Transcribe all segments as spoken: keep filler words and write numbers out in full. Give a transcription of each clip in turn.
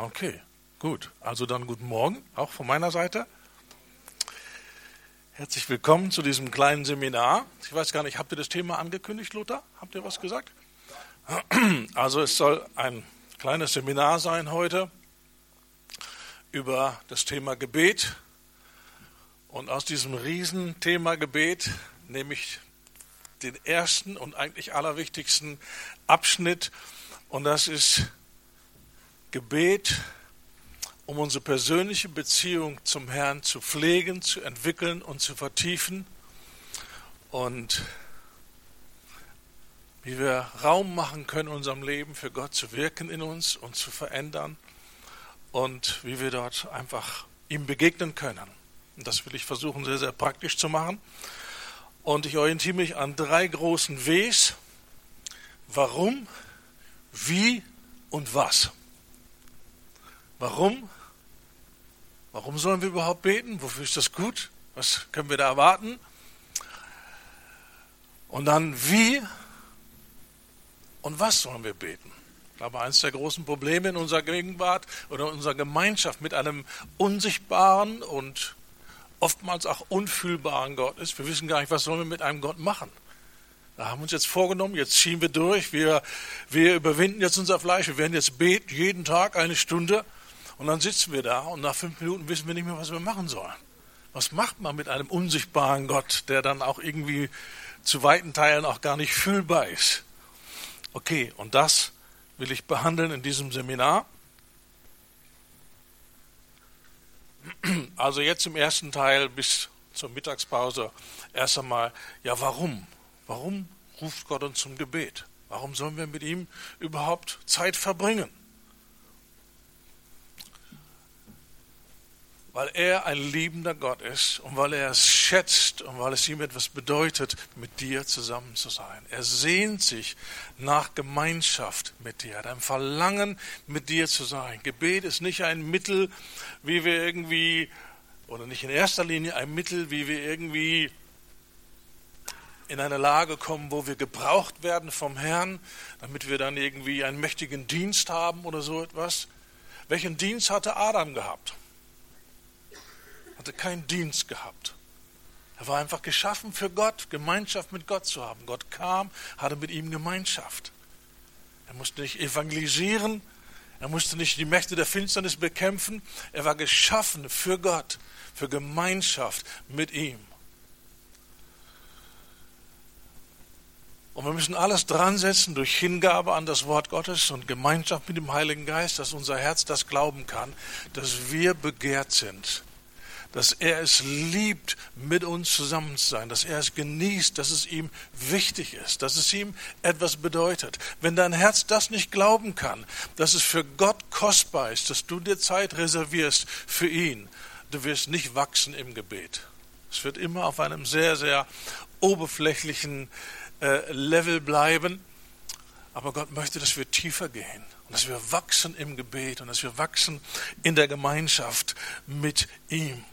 Okay, gut. Also dann guten Morgen, auch von meiner Seite. Herzlich willkommen zu diesem kleinen Seminar. Ich weiß gar nicht, habt ihr das Thema angekündigt, Lothar? Habt ihr was gesagt? Also es soll ein kleines Seminar sein heute über das Thema Gebet. Und aus diesem Riesenthema Gebet nehme ich den ersten und eigentlich allerwichtigsten Abschnitt. Und das ist Gebet, um unsere persönliche Beziehung zum Herrn zu pflegen, zu entwickeln und zu vertiefen. Und wie wir Raum machen können in unserem Leben für Gott zu wirken in uns und zu verändern. Und wie wir dort einfach ihm begegnen können. Und das will ich versuchen, sehr, sehr praktisch zu machen. Und ich orientiere mich an drei großen Ws. Warum, wie und was. Warum? Warum sollen wir überhaupt beten? Wofür ist das gut? Was können wir da erwarten? Und dann wie und was sollen wir beten? Ich glaube, eines der großen Probleme in unserer Gegenwart oder in unserer Gemeinschaft mit einem unsichtbaren und oftmals auch unfühlbaren Gott ist, wir wissen gar nicht, was sollen wir mit einem Gott machen. Da haben wir uns jetzt vorgenommen, jetzt ziehen wir durch, wir, wir überwinden jetzt unser Fleisch, wir werden jetzt beten, jeden Tag eine Stunde. Und dann sitzen wir da und nach fünf Minuten wissen wir nicht mehr, was wir machen sollen. Was macht man mit einem unsichtbaren Gott, der dann auch irgendwie zu weiten Teilen auch gar nicht fühlbar ist? Okay, und das will ich behandeln in diesem Seminar. Also jetzt im ersten Teil bis zur Mittagspause erst einmal, ja warum? Warum ruft Gott uns zum Gebet? Warum sollen wir mit ihm überhaupt Zeit verbringen? Weil er ein liebender Gott ist und weil er es schätzt und weil es ihm etwas bedeutet, mit dir zusammen zu sein. Er sehnt sich nach Gemeinschaft mit dir, einem Verlangen, mit dir zu sein. Gebet ist nicht ein Mittel, wie wir irgendwie, oder nicht in erster Linie ein Mittel, wie wir irgendwie in eine Lage kommen, wo wir gebraucht werden vom Herrn, damit wir dann irgendwie einen mächtigen Dienst haben oder so etwas. Welchen Dienst hatte Adam gehabt? Hatte keinen Dienst gehabt. Er war einfach geschaffen für Gott, Gemeinschaft mit Gott zu haben. Gott kam, hatte mit ihm Gemeinschaft. Er musste nicht evangelisieren, er musste nicht die Mächte der Finsternis bekämpfen. Er war geschaffen für Gott, für Gemeinschaft mit ihm. Und wir müssen alles dran setzen durch Hingabe an das Wort Gottes und Gemeinschaft mit dem Heiligen Geist, dass unser Herz das glauben kann, dass wir begehrt sind. Dass er es liebt, mit uns zusammen zu sein, dass er es genießt, dass es ihm wichtig ist, dass es ihm etwas bedeutet. Wenn dein Herz das nicht glauben kann, dass es für Gott kostbar ist, dass du dir Zeit reservierst für ihn, du wirst nicht wachsen im Gebet. Es wird immer auf einem sehr, sehr oberflächlichen äh, Level bleiben, aber Gott möchte, dass wir tiefer gehen und dass wir wachsen im Gebet und dass wir wachsen in der Gemeinschaft mit ihm.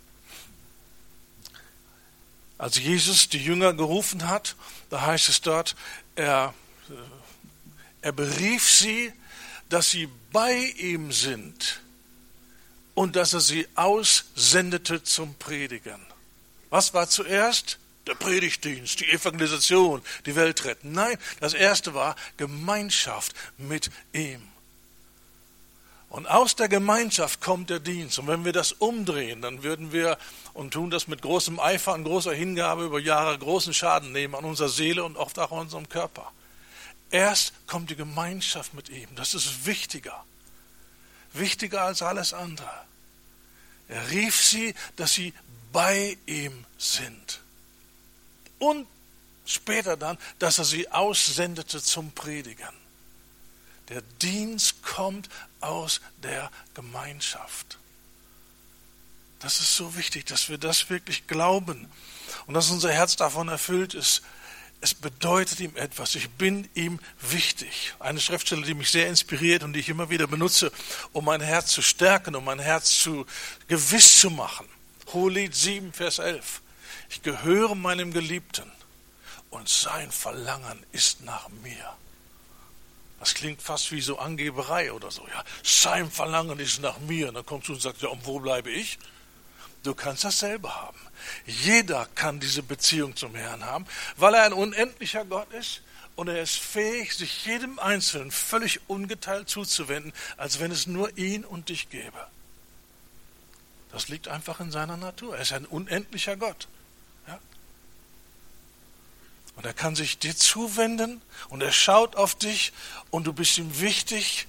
Als Jesus die Jünger gerufen hat, da heißt es dort, er, er berief sie, dass sie bei ihm sind und dass er sie aussendete zum Predigen. Was war zuerst? Der Predigtdienst, die Evangelisation, die Welt retten. Nein, das erste war Gemeinschaft mit ihm. Und aus der Gemeinschaft kommt der Dienst. Und wenn wir das umdrehen, dann würden wir, und tun das mit großem Eifer und großer Hingabe über Jahre, großen Schaden nehmen an unserer Seele und oft auch an unserem Körper. Erst kommt die Gemeinschaft mit ihm. Das ist wichtiger. Wichtiger als alles andere. Er rief sie, dass sie bei ihm sind. Und später dann, dass er sie aussendete zum Predigen. Der Dienst kommt aus der Gemeinschaft. Das ist so wichtig, dass wir das wirklich glauben und dass unser Herz davon erfüllt ist. Es bedeutet ihm etwas. Ich bin ihm wichtig. Eine Schriftstelle, die mich sehr inspiriert und die ich immer wieder benutze, um mein Herz zu stärken, um mein Herz zu gewiss zu machen. Hohelied sieben, Vers elf. Ich gehöre meinem Geliebten und sein Verlangen ist nach mir. Das klingt fast wie so Angeberei oder so. Ja, sein Verlangen ist nach mir. Und dann kommst du und sagst, ja, und wo bleibe ich? Du kannst das selber haben. Jeder kann diese Beziehung zum Herrn haben, weil er ein unendlicher Gott ist und er ist fähig, sich jedem Einzelnen völlig ungeteilt zuzuwenden, als wenn es nur ihn und dich gäbe. Das liegt einfach in seiner Natur. Er ist ein unendlicher Gott. Ja? Und er kann sich dir zuwenden und er schaut auf dich und du bist ihm wichtig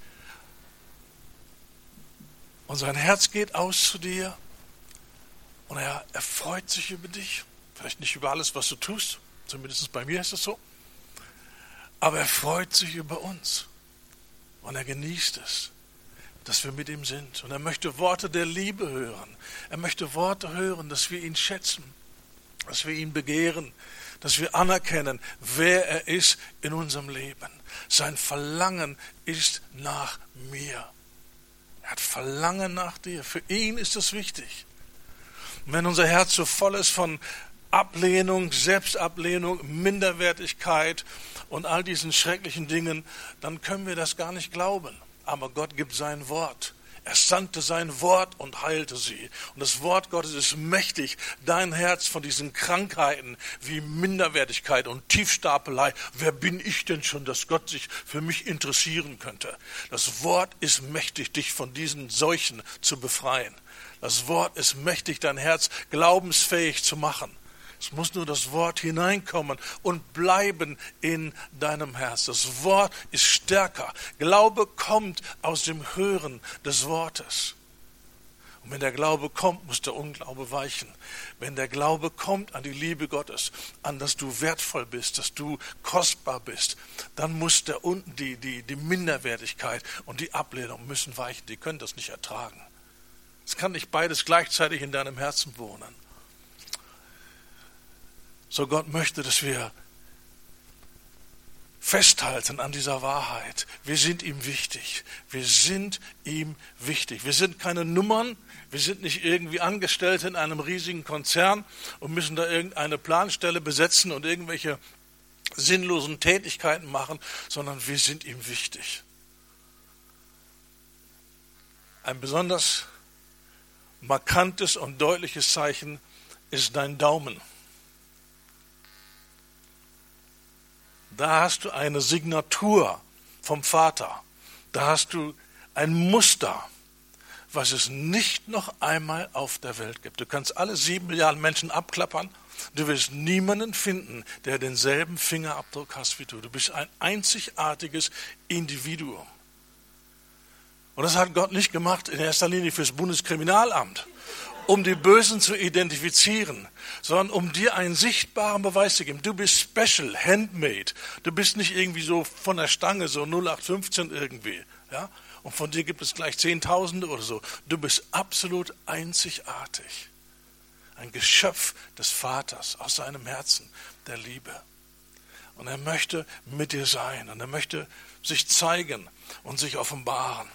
und sein Herz geht aus zu dir und er, er freut sich über dich. Vielleicht nicht über alles, was du tust, zumindest bei mir ist es so, aber er freut sich über uns und er genießt es, dass wir mit ihm sind. Und er möchte Worte der Liebe hören. Er möchte Worte hören, dass wir ihn schätzen, dass wir ihn begehren, dass wir anerkennen, wer er ist in unserem Leben. Sein Verlangen ist nach mir. Er hat Verlangen nach dir. Für ihn ist das wichtig. Und wenn unser Herz so voll ist von Ablehnung, Selbstablehnung, Minderwertigkeit und all diesen schrecklichen Dingen, dann können wir das gar nicht glauben. Aber Gott gibt sein Wort. Er sandte sein Wort und heilte sie. Und das Wort Gottes ist mächtig, dein Herz von diesen Krankheiten wie Minderwertigkeit und Tiefstapelei. Wer bin ich denn schon, dass Gott sich für mich interessieren könnte? Das Wort ist mächtig, dich von diesen Seuchen zu befreien. Das Wort ist mächtig, dein Herz glaubensfähig zu machen. Es muss nur das Wort hineinkommen und bleiben in deinem Herz. Das Wort ist stärker. Glaube kommt aus dem Hören des Wortes. Und wenn der Glaube kommt, muss der Unglaube weichen. Wenn der Glaube kommt an die Liebe Gottes, an dass du wertvoll bist, dass du kostbar bist, dann muss der unten die, die, die Minderwertigkeit und die Ablehnung müssen weichen. Die können das nicht ertragen. Es kann nicht beides gleichzeitig in deinem Herzen wohnen. So Gott möchte, dass wir festhalten an dieser Wahrheit. Wir sind ihm wichtig. Wir sind ihm wichtig. Wir sind keine Nummern. Wir sind nicht irgendwie Angestellte in einem riesigen Konzern und müssen da irgendeine Planstelle besetzen und irgendwelche sinnlosen Tätigkeiten machen, sondern wir sind ihm wichtig. Ein besonders markantes und deutliches Zeichen ist dein Daumen. Da hast du eine Signatur vom Vater. Da hast du ein Muster, was es nicht noch einmal auf der Welt gibt. Du kannst alle sieben Milliarden Menschen abklappern. Du wirst niemanden finden, der denselben Fingerabdruck hast wie du. Du bist ein einzigartiges Individuum. Und das hat Gott nicht gemacht in erster Linie fürs Bundeskriminalamt, um die Bösen zu identifizieren, sondern um dir einen sichtbaren Beweis zu geben. Du bist special, handmade. Du bist nicht irgendwie so von der Stange, so null acht fünfzehn irgendwie. Ja? Und von dir gibt es gleich Zehntausende oder so. Du bist absolut einzigartig. Ein Geschöpf des Vaters aus seinem Herzen, der Liebe. Und er möchte mit dir sein und er möchte sich zeigen und sich offenbaren.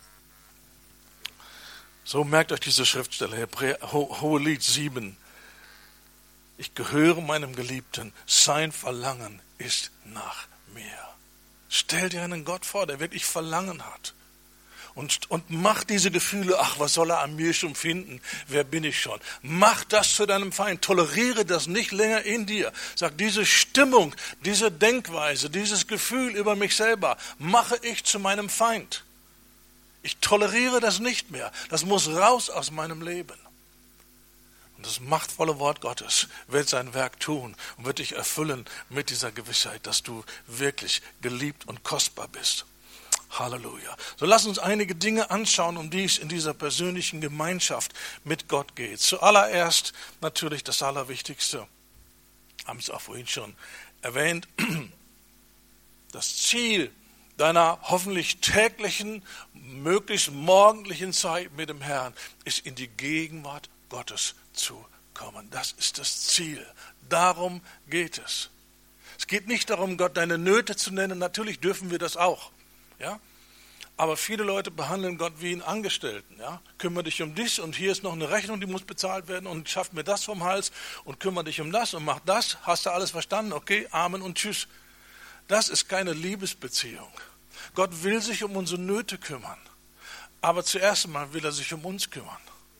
So merkt euch diese Schriftstelle, Hebräer, Hohelied sieben. Ich gehöre meinem Geliebten, sein Verlangen ist nach mir. Stell dir einen Gott vor, der wirklich Verlangen hat. Und, und mach diese Gefühle, ach, was soll er an mir schon finden? Wer bin ich schon? Mach das zu deinem Feind. Toleriere das nicht länger in dir. Sag, diese Stimmung, diese Denkweise, dieses Gefühl über mich selber, mache ich zu meinem Feind. Ich toleriere das nicht mehr. Das muss raus aus meinem Leben. Und das machtvolle Wort Gottes wird sein Werk tun und wird dich erfüllen mit dieser Gewissheit, dass du wirklich geliebt und kostbar bist. Halleluja. So lass uns einige Dinge anschauen, um die es in dieser persönlichen Gemeinschaft mit Gott geht. Zuallererst natürlich das Allerwichtigste. Haben es auch vorhin schon erwähnt. Das Ziel deiner hoffentlich täglichen, möglichst morgendlichen Zeit mit dem Herrn ist, in die Gegenwart Gottes zu kommen. Das ist das Ziel. Darum geht es. Es geht nicht darum, Gott deine Nöte zu nennen. Natürlich dürfen wir das auch. Ja? Aber viele Leute behandeln Gott wie einen Angestellten. Ja? Kümmere dich um dies und hier ist noch eine Rechnung, die muss bezahlt werden und schaff mir das vom Hals und kümmere dich um das und mach das. Hast du alles verstanden? Okay, Amen und Tschüss. Das ist keine Liebesbeziehung. Gott will sich um unsere Nöte kümmern. Aber zuerst einmal will er sich um uns kümmern.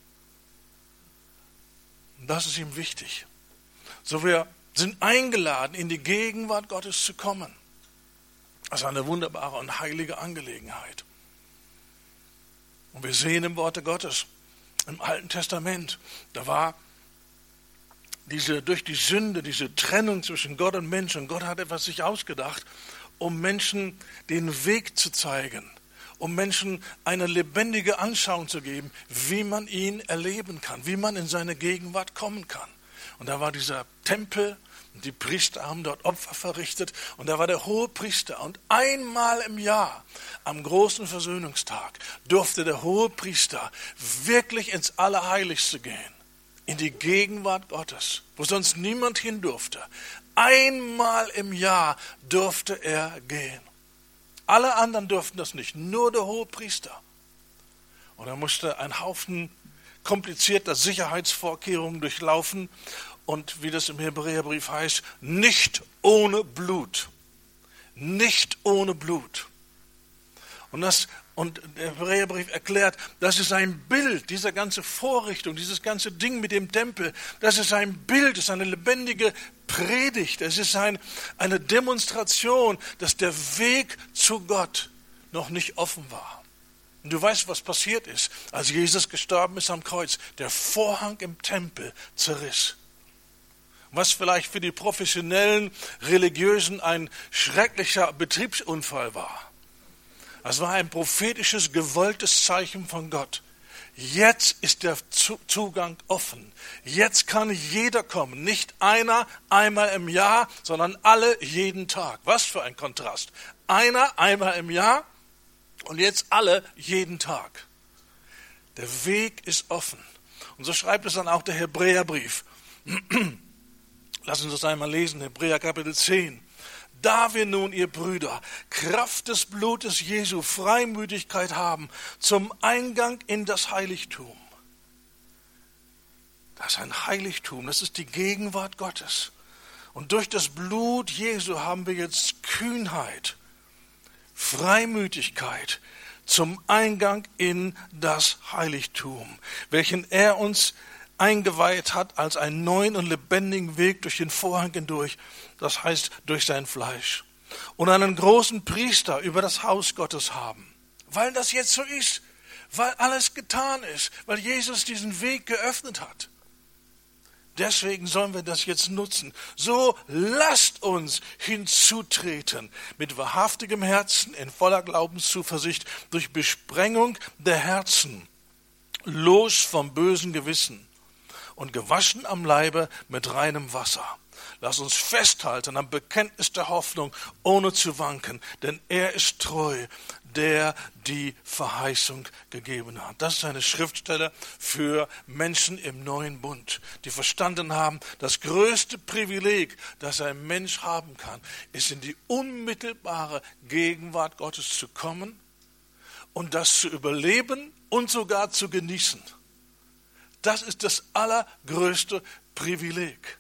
Und das ist ihm wichtig. So, wir sind eingeladen, in die Gegenwart Gottes zu kommen. Das ist eine wunderbare und heilige Angelegenheit. Und wir sehen im Worte Gottes, im Alten Testament, da war diese, durch die Sünde, diese Trennung zwischen Gott und Mensch. Und Gott hat etwas sich ausgedacht, um Menschen den Weg zu zeigen, um Menschen eine lebendige Anschauung zu geben, wie man ihn erleben kann, wie man in seine Gegenwart kommen kann. Und da war dieser Tempel, und die Priester haben dort Opfer verrichtet, und da war der hohe Priester. Und einmal im Jahr, am großen Versöhnungstag, durfte der hohe Priester wirklich ins Allerheiligste gehen, in die Gegenwart Gottes, wo sonst niemand hin durfte. Einmal im Jahr durfte er gehen. Alle anderen durften das nicht, nur der hohe Priester. Und er musste einen Haufen komplizierter Sicherheitsvorkehrungen durchlaufen. Und wie das im Hebräerbrief heißt, nicht ohne Blut. Nicht ohne Blut. Und, das, und der Hebräerbrief erklärt, das ist ein Bild, diese ganze Vorrichtung, dieses ganze Ding mit dem Tempel, das ist ein Bild, das ist eine lebendige Predigt, es ist ein, eine Demonstration, dass der Weg zu Gott noch nicht offen war. Und du weißt, was passiert ist, als Jesus gestorben ist am Kreuz. Der Vorhang im Tempel zerriss. Was vielleicht für die professionellen Religiösen ein schrecklicher Betriebsunfall war. Es war ein prophetisches, gewolltes Zeichen von Gott. Jetzt ist der Zugang offen. Jetzt kann jeder kommen. Nicht einer einmal im Jahr, sondern alle jeden Tag. Was für ein Kontrast. Einer einmal im Jahr und jetzt alle jeden Tag. Der Weg ist offen. Und so schreibt es dann auch der Hebräerbrief. Lass uns das einmal lesen, Hebräer Kapitel zehn. Da wir nun, ihr Brüder, Kraft des Blutes Jesu Freimütigkeit haben zum Eingang in das Heiligtum. Das ist ein Heiligtum, das ist die Gegenwart Gottes. Und durch das Blut Jesu haben wir jetzt Kühnheit, Freimütigkeit zum Eingang in das Heiligtum, welchen er uns eingeweiht hat als einen neuen und lebendigen Weg durch den Vorhang hindurch, das heißt durch sein Fleisch. Und einen großen Priester über das Haus Gottes haben, weil das jetzt so ist, weil alles getan ist, weil Jesus diesen Weg geöffnet hat. Deswegen sollen wir das jetzt nutzen. So lasst uns hinzutreten mit wahrhaftigem Herzen, in voller Glaubenszuversicht, durch Besprengung der Herzen, los vom bösen Gewissen und gewaschen am Leibe mit reinem Wasser. Lass uns festhalten am Bekenntnis der Hoffnung, ohne zu wanken, denn er ist treu, der die Verheißung gegeben hat. Das ist eine Schriftstelle für Menschen im neuen Bund, die verstanden haben, das größte Privileg, das ein Mensch haben kann, ist in die unmittelbare Gegenwart Gottes zu kommen und das zu überleben und sogar zu genießen. Das ist das allergrößte Privileg,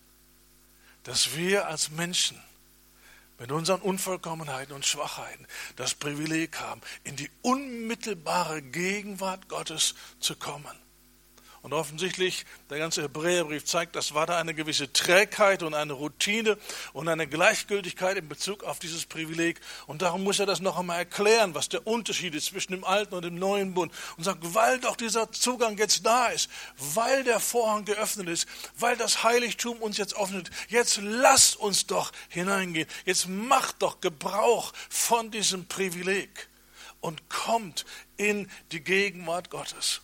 dass wir als Menschen mit unseren Unvollkommenheiten und Schwachheiten das Privileg haben, in die unmittelbare Gegenwart Gottes zu kommen. Und offensichtlich, der ganze Hebräerbrief zeigt, das war da eine gewisse Trägheit und eine Routine und eine Gleichgültigkeit in Bezug auf dieses Privileg. Und darum muss er das noch einmal erklären, was der Unterschied ist zwischen dem Alten und dem Neuen Bund. Und sagt, weil doch dieser Zugang jetzt da ist, weil der Vorhang geöffnet ist, weil das Heiligtum uns jetzt öffnet, jetzt lasst uns doch hineingehen. Jetzt macht doch Gebrauch von diesem Privileg und kommt in die Gegenwart Gottes.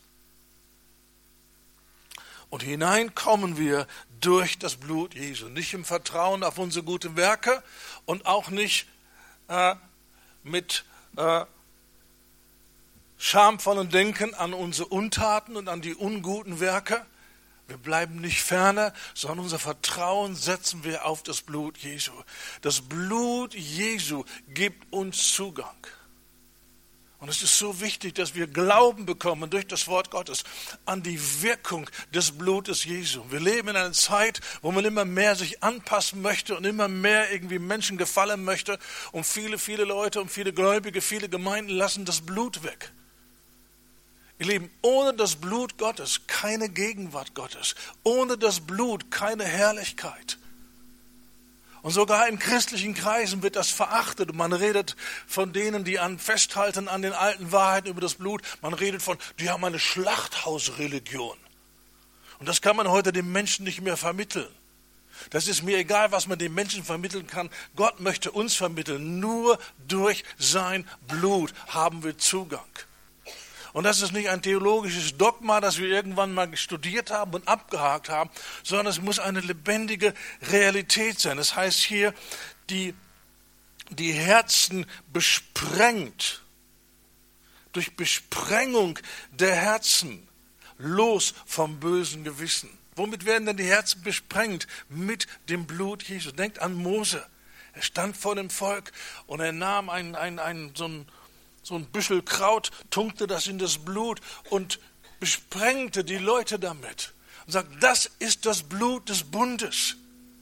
Und hinein kommen wir durch das Blut Jesu. Nicht im Vertrauen auf unsere guten Werke und auch nicht äh, mit äh, schamvollem Denken an unsere Untaten und an die unguten Werke. Wir bleiben nicht ferner, sondern unser Vertrauen setzen wir auf das Blut Jesu. Das Blut Jesu gibt uns Zugang. Und es ist so wichtig, dass wir Glauben bekommen durch das Wort Gottes an die Wirkung des Blutes Jesu. Wir leben in einer Zeit, wo man immer mehr sich anpassen möchte und immer mehr irgendwie Menschen gefallen möchte. Und viele, viele Leute und viele Gläubige, viele Gemeinden lassen das Blut weg. Ihr Lieben, ohne das Blut Gottes keine Gegenwart Gottes. Ohne das Blut keine Herrlichkeit. Und sogar in christlichen Kreisen wird das verachtet. Und man redet von denen, die an festhalten an den alten Wahrheiten über das Blut. Man redet von, die haben eine Schlachthausreligion. Und das kann man heute den Menschen nicht mehr vermitteln. Das ist mir egal, was man den Menschen vermitteln kann. Gott möchte uns vermitteln. Nur durch sein Blut haben wir Zugang. Und das ist nicht ein theologisches Dogma, das wir irgendwann mal studiert haben und abgehakt haben, sondern es muss eine lebendige Realität sein. Das heißt hier, die, die Herzen besprengt, durch Besprengung der Herzen, los vom bösen Gewissen. Womit werden denn die Herzen besprengt? Mit dem Blut Jesu. Denkt an Mose. Er stand vor dem Volk und er nahm ein, ein, ein, so ein So ein Büschel Kraut, tunkte das in das Blut und besprengte die Leute damit. Und sagt, das ist das Blut des Bundes.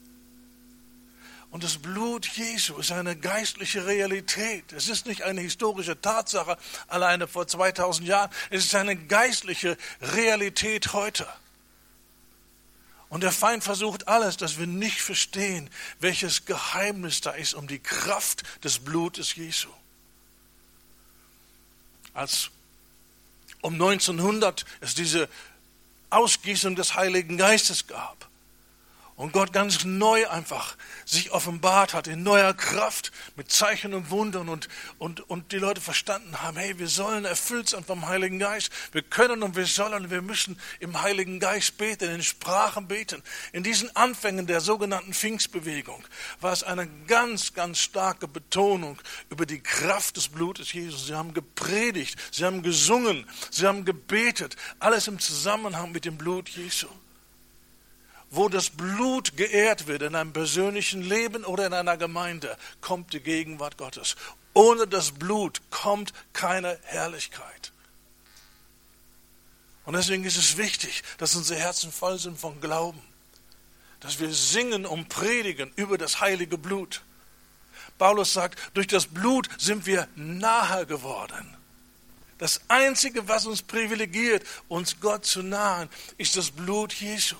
Und das Blut Jesu ist eine geistliche Realität. Es ist nicht eine historische Tatsache, alleine vor zweitausend Jahren. Es ist eine geistliche Realität heute. Und der Feind versucht alles, dass wir nicht verstehen, welches Geheimnis da ist um die Kraft des Blutes Jesu. Als um neunzehnhundert es diese Ausgießung des Heiligen Geistes gab und Gott ganz neu einfach sich offenbart hat, in neuer Kraft, mit Zeichen und Wundern und, und, und die Leute verstanden haben, hey, wir sollen erfüllt sein vom Heiligen Geist, wir können und wir sollen, wir müssen im Heiligen Geist beten, in Sprachen beten. In diesen Anfängen der sogenannten Pfingstbewegung war es eine ganz, ganz starke Betonung über die Kraft des Blutes Jesus. Sie haben gepredigt, sie haben gesungen, sie haben gebetet, alles im Zusammenhang mit dem Blut Jesu. Wo das Blut geehrt wird, in einem persönlichen Leben oder in einer Gemeinde, kommt die Gegenwart Gottes. Ohne das Blut kommt keine Herrlichkeit. Und deswegen ist es wichtig, dass unsere Herzen voll sind von Glauben. Dass wir singen und predigen über das heilige Blut. Paulus sagt, durch das Blut sind wir nahe geworden. Das Einzige, was uns privilegiert, uns Gott zu nahen, ist das Blut Jesu.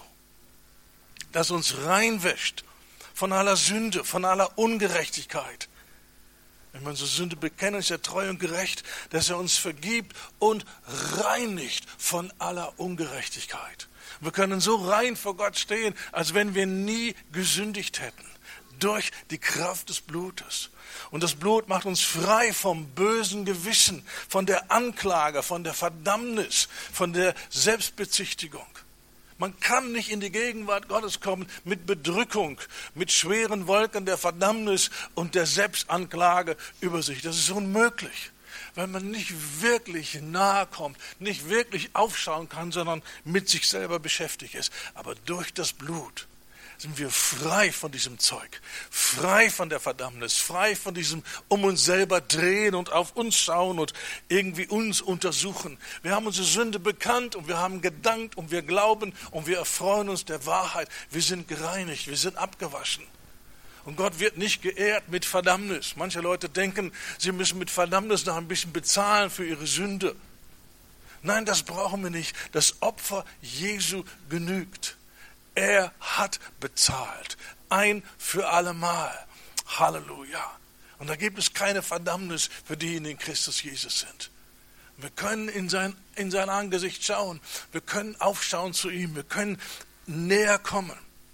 Das uns reinwäscht von aller Sünde, von aller Ungerechtigkeit. Wenn wir unsere Sünde bekennen, ist er treu und gerecht, dass er uns vergibt und reinigt von aller Ungerechtigkeit. Wir können so rein vor Gott stehen, als wenn wir nie gesündigt hätten, durch die Kraft des Blutes. Und das Blut macht uns frei vom bösen Gewissen, von der Anklage, von der Verdammnis, von der Selbstbezichtigung. Man kann nicht in die Gegenwart Gottes kommen mit Bedrückung, mit schweren Wolken der Verdammnis und der Selbstanklage über sich. Das ist unmöglich, weil man nicht wirklich nahe kommt, nicht wirklich aufschauen kann, sondern mit sich selber beschäftigt ist. Aber durch das Blut sind wir frei von diesem Zeug, frei von der Verdammnis, frei von diesem um uns selber drehen und auf uns schauen und irgendwie uns untersuchen. Wir haben unsere Sünde bekannt und wir haben gedankt und wir glauben und wir erfreuen uns der Wahrheit. Wir sind gereinigt, wir sind abgewaschen. Und Gott wird nicht geehrt mit Verdammnis. Manche Leute denken, sie müssen mit Verdammnis noch ein bisschen bezahlen für ihre Sünde. Nein, das brauchen wir nicht. Das Opfer Jesu genügt. Er hat bezahlt. Ein für allemal. Halleluja. Und da gibt es keine Verdammnis für die, die in Christus Jesus sind. Wir können in sein, in sein Angesicht schauen. Wir können aufschauen zu ihm. Wir können näher kommen.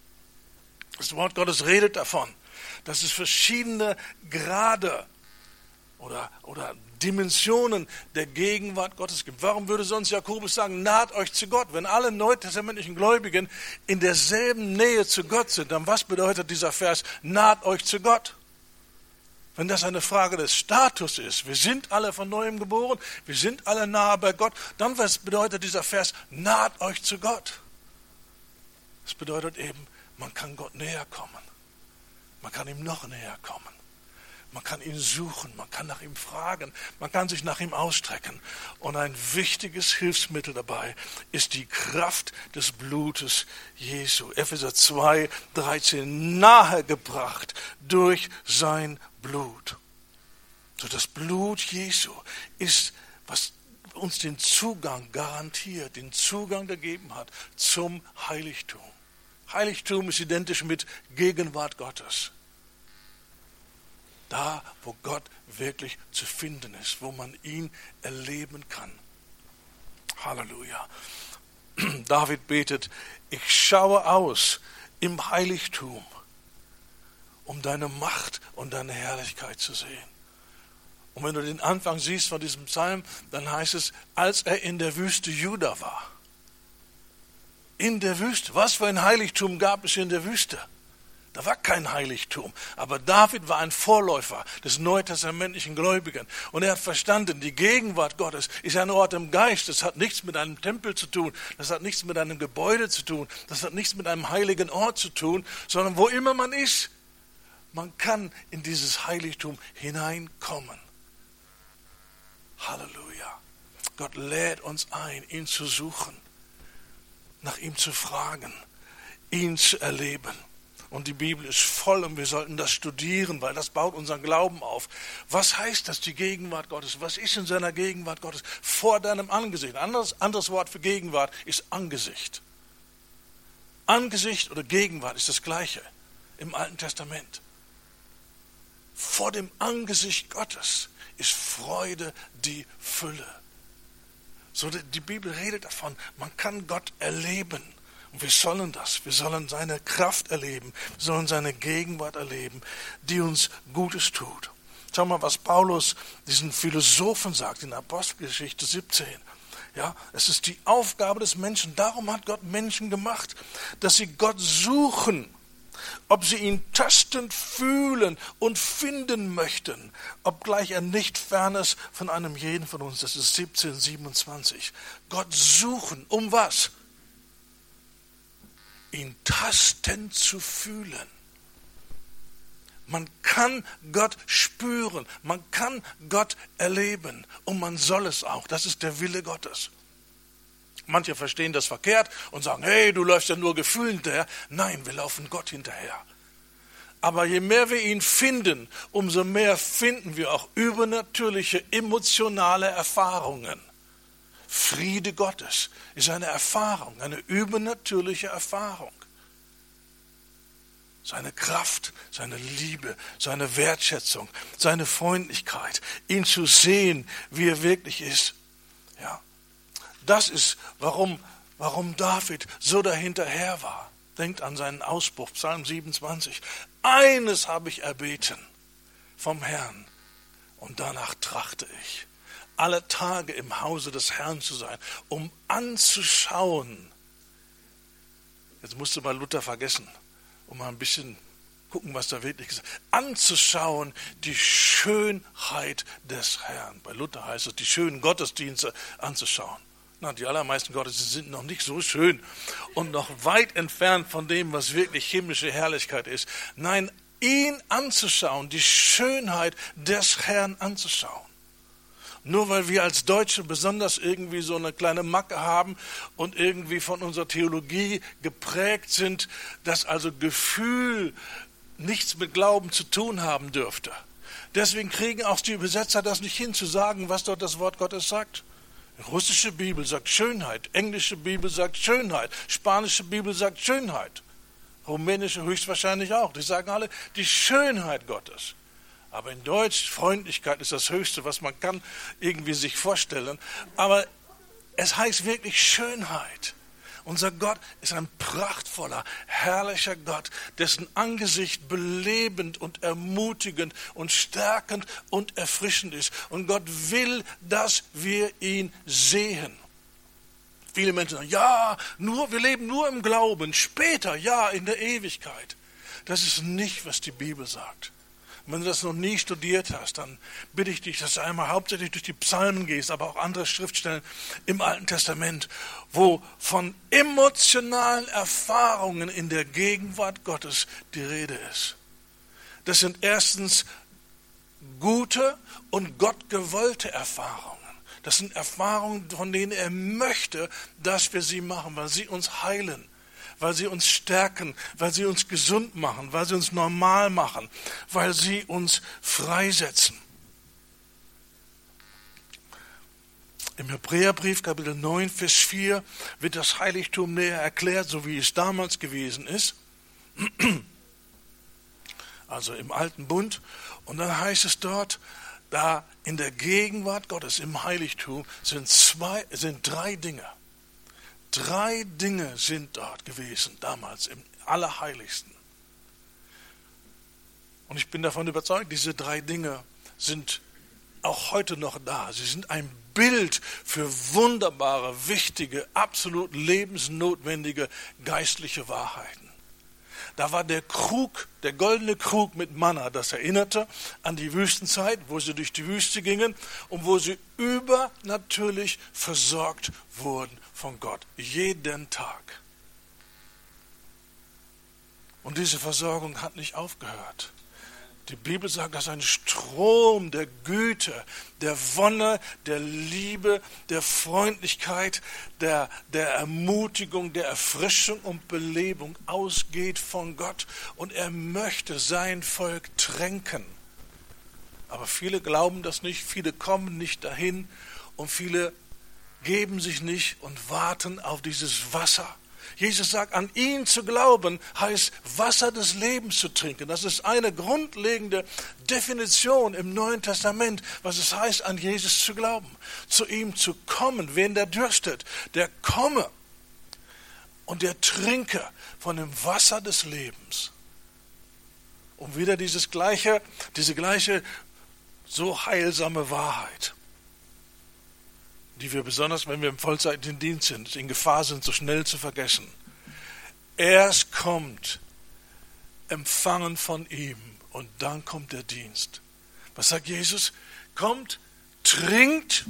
Das Wort Gottes redet davon, dass es verschiedene Grade oder, oder Dimensionen der Gegenwart Gottes gibt. Warum würde sonst Jakobus sagen, naht euch zu Gott? Wenn alle neutestamentlichen Gläubigen in derselben Nähe zu Gott sind, dann was bedeutet dieser Vers, naht euch zu Gott? Wenn das eine Frage des Status ist, wir sind alle von Neuem geboren, wir sind alle nahe bei Gott, dann was bedeutet dieser Vers, naht euch zu Gott? Das bedeutet eben, man kann Gott näher kommen. Man kann ihm noch näher kommen. Man kann ihn suchen, man kann nach ihm fragen, man kann sich nach ihm ausstrecken. Und ein wichtiges Hilfsmittel dabei ist die Kraft des Blutes Jesu. Epheser zwei, dreizehn, nahegebracht durch sein Blut. So das Blut Jesu ist, was uns den Zugang garantiert, den Zugang gegeben hat zum Heiligtum. Heiligtum ist identisch mit Gegenwart Gottes. Da, wo Gott wirklich zu finden ist, wo man ihn erleben kann. Halleluja. David betet, ich schaue aus im Heiligtum, um deine Macht und deine Herrlichkeit zu sehen. Und wenn du den Anfang siehst von diesem Psalm, dann heißt es, als er in der Wüste Juda war. In der Wüste. Was für ein Heiligtum gab es in der Wüste? Da war kein Heiligtum. Aber David war ein Vorläufer des neutestamentlichen Gläubigen. Und er hat verstanden, die Gegenwart Gottes ist ein Ort im Geist. Das hat nichts mit einem Tempel zu tun. Das hat nichts mit einem Gebäude zu tun. Das hat nichts mit einem heiligen Ort zu tun. Sondern wo immer man ist, man kann in dieses Heiligtum hineinkommen. Halleluja. Gott lädt uns ein, ihn zu suchen, nach ihm zu fragen, ihn zu erleben. Und die Bibel ist voll und wir sollten das studieren, weil das baut unseren Glauben auf. Was heißt das, die Gegenwart Gottes? Was ist in seiner Gegenwart Gottes? Vor deinem Angesicht. Ein anderes, anderes Wort für Gegenwart ist Angesicht. Angesicht oder Gegenwart ist das Gleiche im Alten Testament. Vor dem Angesicht Gottes ist Freude die Fülle. So, die Bibel redet davon, man kann Gott erleben. Und wir sollen das. Wir sollen seine Kraft erleben. Wir sollen seine Gegenwart erleben, die uns Gutes tut. Schau mal, was Paulus diesen Philosophen sagt in Apostelgeschichte siebzehn. Ja, es ist die Aufgabe des Menschen. Darum hat Gott Menschen gemacht, dass sie Gott suchen, ob sie ihn tastend fühlen und finden möchten, obgleich er nicht fern ist von einem jeden von uns. Das ist siebzehn siebenundzwanzig. Gott suchen, um was? Ihn tastend zu fühlen. Man kann Gott spüren, man kann Gott erleben und man soll es auch. Das ist der Wille Gottes. Manche verstehen das verkehrt und sagen, hey, du läufst ja nur Gefühlen hinterher. Nein, wir laufen Gott hinterher. Aber je mehr wir ihn finden, umso mehr finden wir auch übernatürliche, emotionale Erfahrungen. Friede Gottes ist eine Erfahrung, eine übernatürliche Erfahrung. Seine Kraft, seine Liebe, seine Wertschätzung, seine Freundlichkeit, ihn zu sehen, wie er wirklich ist. Ja, das ist, warum, warum David so dahinterher war. Denkt an seinen Ausspruch, Psalm siebenundzwanzig. Eines habe ich erbeten vom Herrn und danach trachte ich, alle Tage im Hause des Herrn zu sein, um anzuschauen. Jetzt musst du mal Luther vergessen, um mal ein bisschen gucken, was da wirklich ist. Anzuschauen die Schönheit des Herrn. Bei Luther heißt es, die schönen Gottesdienste anzuschauen. Na, die allermeisten Gottesdienste sind noch nicht so schön und noch weit entfernt von dem, was wirklich himmlische Herrlichkeit ist. Nein, ihn anzuschauen, die Schönheit des Herrn anzuschauen. Nur weil wir als Deutsche besonders irgendwie so eine kleine Macke haben und irgendwie von unserer Theologie geprägt sind, dass also Gefühl nichts mit Glauben zu tun haben dürfte. Deswegen kriegen auch die Übersetzer das nicht hin, zu sagen, was dort das Wort Gottes sagt. Die russische Bibel sagt Schönheit, englische Bibel sagt Schönheit, spanische Bibel sagt Schönheit, rumänische höchstwahrscheinlich auch. Die sagen alle die Schönheit Gottes. Aber in Deutsch, Freundlichkeit ist das Höchste, was man kann irgendwie sich vorstellen. Aber es heißt wirklich Schönheit. Unser Gott ist ein prachtvoller, herrlicher Gott, dessen Angesicht belebend und ermutigend und stärkend und erfrischend ist. Und Gott will, dass wir ihn sehen. Viele Menschen sagen, ja, nur, wir leben nur im Glauben, später, ja, in der Ewigkeit. Das ist nicht, was die Bibel sagt. Wenn du das noch nie studiert hast, dann bitte ich dich, dass du einmal hauptsächlich durch die Psalmen gehst, aber auch andere Schriftstellen im Alten Testament, wo von emotionalen Erfahrungen in der Gegenwart Gottes die Rede ist. Das sind erstens gute und gottgewollte Erfahrungen. Das sind Erfahrungen, von denen er möchte, dass wir sie machen, weil sie uns heilen, weil sie uns stärken, weil sie uns gesund machen, weil sie uns normal machen, weil sie uns freisetzen. Im Hebräerbrief, Kapitel neun, Vers vier, wird das Heiligtum näher erklärt, so wie es damals gewesen ist. Also im Alten Bund. Und dann heißt es dort, da in der Gegenwart Gottes, im Heiligtum, sind zwei, sind drei Dinge. Drei Dinge sind dort gewesen, damals im Allerheiligsten. Und ich bin davon überzeugt, diese drei Dinge sind auch heute noch da. Sie sind ein Bild für wunderbare, wichtige, absolut lebensnotwendige geistliche Wahrheiten. Da war der Krug, der goldene Krug mit Manna, das erinnerte an die Wüstenzeit, wo sie durch die Wüste gingen und wo sie übernatürlich versorgt wurden von Gott, jeden Tag. Und diese Versorgung hat nicht aufgehört. Die Bibel sagt, dass ein Strom der Güte, der Wonne, der Liebe, der Freundlichkeit, der, der Ermutigung, der Erfrischung und Belebung ausgeht von Gott. Und er möchte sein Volk tränken. Aber viele glauben das nicht, viele kommen nicht dahin und viele geben sich nicht und warten auf dieses Wasser. Jesus sagt, an ihn zu glauben, heißt Wasser des Lebens zu trinken. Das ist eine grundlegende Definition im Neuen Testament, was es heißt, an Jesus zu glauben. Zu ihm zu kommen, wen der dürstet, der komme und der trinke von dem Wasser des Lebens. Und wieder dieses gleiche, diese gleiche so heilsame Wahrheit, die wir besonders, wenn wir im vollzeitlichen Dienst sind, in Gefahr sind, so schnell zu vergessen. Erst kommt empfangen von ihm und dann kommt der Dienst. Was sagt Jesus? Kommt, trinkt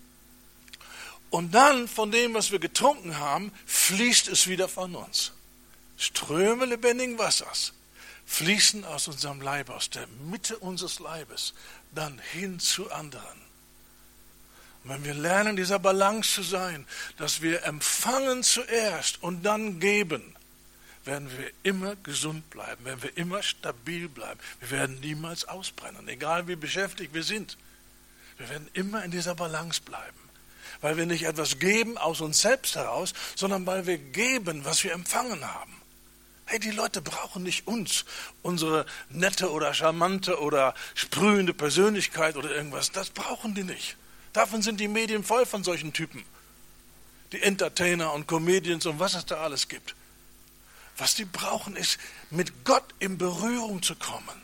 und dann von dem, was wir getrunken haben, fließt es wieder von uns. Ströme lebendigen Wassers fließen aus unserem Leib, aus der Mitte unseres Leibes, dann hin zu anderen. Und wenn wir lernen, in dieser Balance zu sein, dass wir empfangen zuerst und dann geben, werden wir immer gesund bleiben, werden wir immer stabil bleiben. Wir werden niemals ausbrennen, egal wie beschäftigt wir sind. Wir werden immer in dieser Balance bleiben, weil wir nicht etwas geben aus uns selbst heraus, sondern weil wir geben, was wir empfangen haben. Hey, die Leute brauchen nicht uns, unsere nette oder charmante oder sprühende Persönlichkeit oder irgendwas. Das brauchen die nicht. Davon sind die Medien voll von solchen Typen. Die Entertainer und Comedians und was es da alles gibt. Was die brauchen, ist, mit Gott in Berührung zu kommen.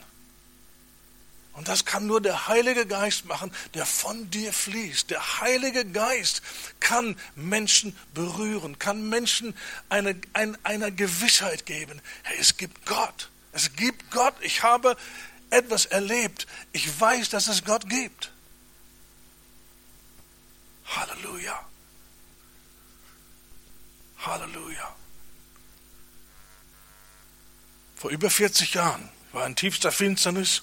Und das kann nur der Heilige Geist machen, der von dir fließt. Der Heilige Geist kann Menschen berühren, kann Menschen eine, ein, eine Gewissheit geben. Hey, es gibt Gott. Es gibt Gott. Ich habe etwas erlebt. Ich weiß, dass es Gott gibt. Halleluja. Halleluja. Vor über vierzig Jahren war in tiefster Finsternis,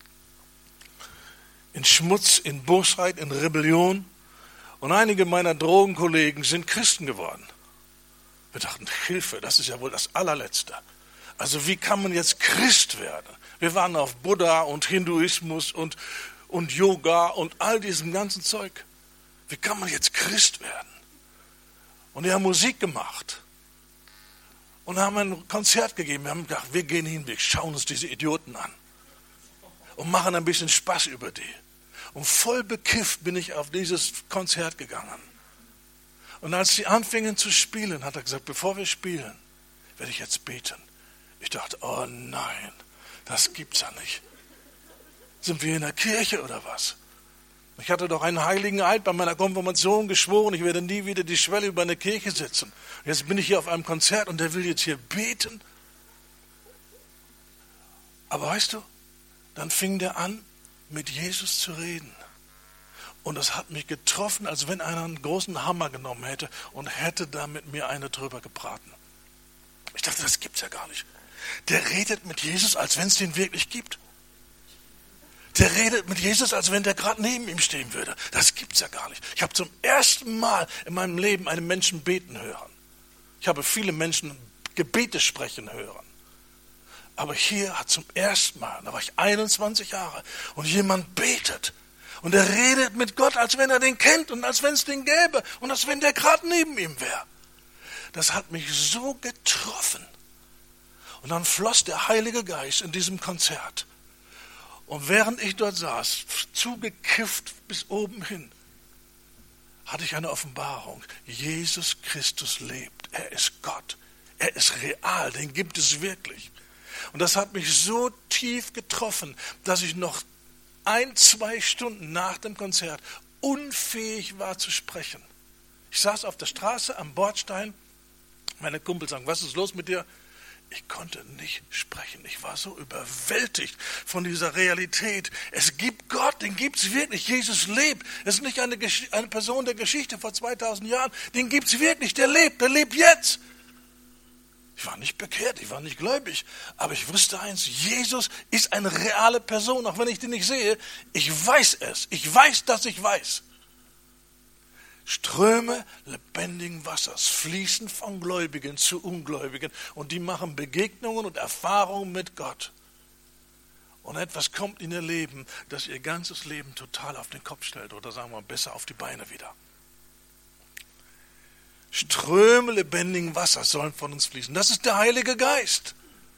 in Schmutz, in Bosheit, in Rebellion und einige meiner Drogenkollegen sind Christen geworden. Wir dachten, Hilfe, das ist ja wohl das Allerletzte. Also wie kann man jetzt Christ werden? Wir waren auf Buddha und Hinduismus und, und Yoga und all diesem ganzen Zeug. Wie kann man jetzt Christ werden? Und wir haben Musik gemacht und haben ein Konzert gegeben. Wir haben gedacht, wir gehen hin, wir schauen uns diese Idioten an und machen ein bisschen Spaß über die. Und voll bekifft bin ich auf dieses Konzert gegangen. Und als sie anfingen zu spielen, hat er gesagt, bevor wir spielen, werde ich jetzt beten. Ich dachte, oh nein, das gibt's ja nicht. Sind wir in der Kirche oder was? Ich hatte doch einen heiligen Eid bei meiner Konfirmation geschworen, ich werde nie wieder die Schwelle über eine Kirche sitzen. Und jetzt bin ich hier auf einem Konzert und der will jetzt hier beten. Aber weißt du, dann fing der an, mit Jesus zu reden. Und das hat mich getroffen, als wenn einer einen großen Hammer genommen hätte und hätte da mit mir eine drüber gebraten. Ich dachte, das gibt's ja gar nicht. Der redet mit Jesus, als wenn es den wirklich gibt. Der redet mit Jesus, als wenn der gerade neben ihm stehen würde. Das gibt's ja gar nicht. Ich habe zum ersten Mal in meinem Leben einen Menschen beten hören. Ich habe viele Menschen Gebete sprechen hören. Aber hier hat zum ersten Mal, da war ich einundzwanzig Jahre, und jemand betet. Und er redet mit Gott, als wenn er den kennt und als wenn es den gäbe und als wenn der gerade neben ihm wäre. Das hat mich so getroffen. Und dann floss der Heilige Geist in diesem Konzert. Und während ich dort saß, zugekifft bis oben hin, hatte ich eine Offenbarung. Jesus Christus lebt. Er ist Gott. Er ist real. Den gibt es wirklich. Und das hat mich so tief getroffen, dass ich noch ein, zwei Stunden nach dem Konzert unfähig war zu sprechen. Ich saß auf der Straße am Bordstein. Meine Kumpel sagen, was ist los mit dir? Ich konnte nicht sprechen. Ich war so überwältigt von dieser Realität. Es gibt Gott, den gibt es wirklich. Jesus lebt. Es ist nicht eine, Gesch- eine Person der Geschichte vor zweitausend Jahren. Den gibt es wirklich. Der lebt. Der lebt jetzt. Ich war nicht bekehrt. Ich war nicht gläubig. Aber ich wusste eins. Jesus ist eine reale Person. Auch wenn ich den nicht sehe. Ich weiß es. Ich weiß, dass ich weiß. Ströme lebendigen Wassers fließen von Gläubigen zu Ungläubigen und die machen Begegnungen und Erfahrungen mit Gott. Und etwas kommt in ihr Leben, das ihr ganzes Leben total auf den Kopf stellt oder sagen wir besser auf die Beine wieder. Ströme lebendigen Wassers sollen von uns fließen. Das ist der Heilige Geist.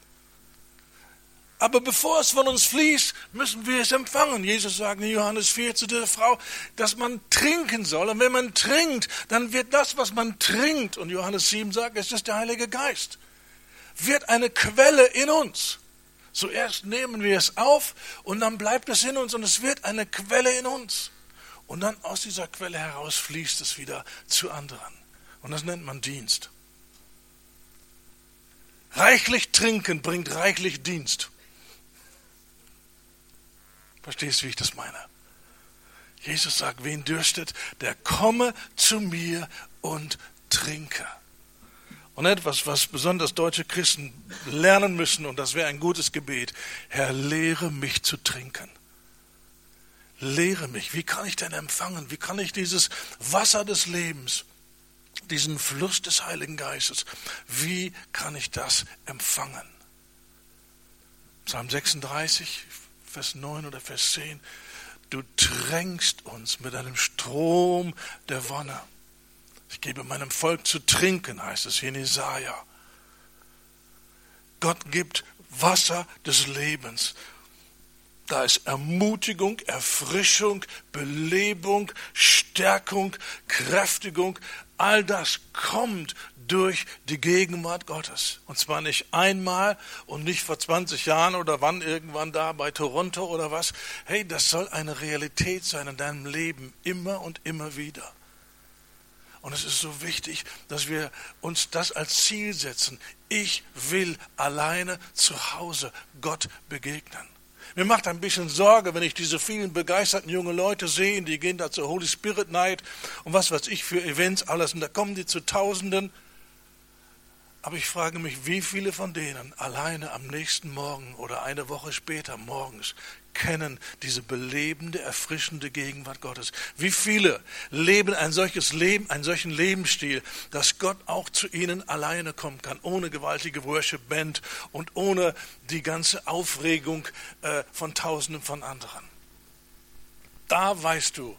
Aber bevor es von uns fließt, müssen wir es empfangen. Jesus sagt in Johannes vier zu der Frau, dass man trinken soll. Und wenn man trinkt, dann wird das, was man trinkt, und Johannes sieben sagt, es ist der Heilige Geist, wird eine Quelle in uns. Zuerst nehmen wir es auf und dann bleibt es in uns und es wird eine Quelle in uns. Und dann aus dieser Quelle heraus fließt es wieder zu anderen. Und das nennt man Dienst. Reichlich trinken bringt reichlich Dienst. Verstehst du, wie ich das meine? Jesus sagt, wen dürstet, der komme zu mir und trinke. Und etwas, was besonders deutsche Christen lernen müssen, und das wäre ein gutes Gebet: Herr, lehre mich zu trinken. Lehre mich. Wie kann ich denn empfangen? Wie kann ich dieses Wasser des Lebens, diesen Fluss des Heiligen Geistes, wie kann ich das empfangen? Psalm sechsunddreißig, Vers neun oder Vers zehn. Du tränkst uns mit einem Strom der Wonne. Ich gebe meinem Volk zu trinken, heißt es hier in Jesaja. Gott gibt Wasser des Lebens. Da ist Ermutigung, Erfrischung, Belebung, Stärkung, Kräftigung. All das kommt durch die Gegenwart Gottes. Und zwar nicht einmal und nicht vor zwanzig Jahren oder wann irgendwann da bei Toronto oder was. Hey, das soll eine Realität sein in deinem Leben, immer und immer wieder. Und es ist so wichtig, dass wir uns das als Ziel setzen. Ich will alleine zu Hause Gott begegnen. Mir macht ein bisschen Sorge, wenn ich diese vielen begeisterten jungen Leute sehe, die gehen da zur Holy Spirit Night und was weiß ich für Events alles. Und da kommen die zu Tausenden. Aber ich frage mich, wie viele von denen alleine am nächsten Morgen oder eine Woche später morgens kennen diese belebende, erfrischende Gegenwart Gottes. Wie viele leben ein solches Leben, einen solchen Lebensstil, dass Gott auch zu ihnen alleine kommen kann, ohne gewaltige Worship-Band und ohne die ganze Aufregung äh, von Tausenden von anderen. Da weißt du,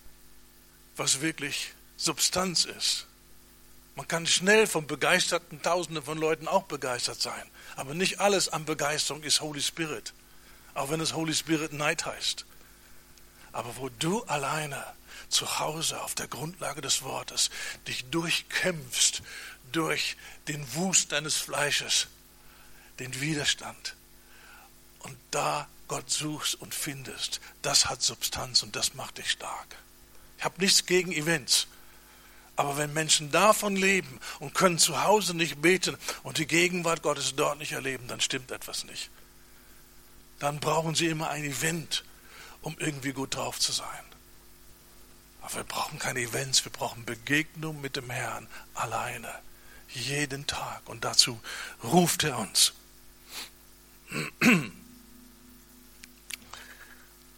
was wirklich Substanz ist. Man kann schnell von begeisterten Tausenden von Leuten auch begeistert sein. Aber nicht alles an Begeisterung ist Holy Spirit. Auch wenn es Holy Spirit Night heißt. Aber wo du alleine zu Hause auf der Grundlage des Wortes dich durchkämpfst durch den Wust deines Fleisches, den Widerstand. Und da Gott suchst und findest, das hat Substanz und das macht dich stark. Ich habe nichts gegen Events. Aber wenn Menschen davon leben und können zu Hause nicht beten und die Gegenwart Gottes dort nicht erleben, dann stimmt etwas nicht. Dann brauchen sie immer ein Event, um irgendwie gut drauf zu sein. Aber wir brauchen keine Events, wir brauchen Begegnung mit dem Herrn alleine, jeden Tag. Und dazu ruft er uns.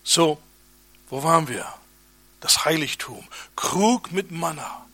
So, wo waren wir? Das Heiligtum. Krug mit Manna.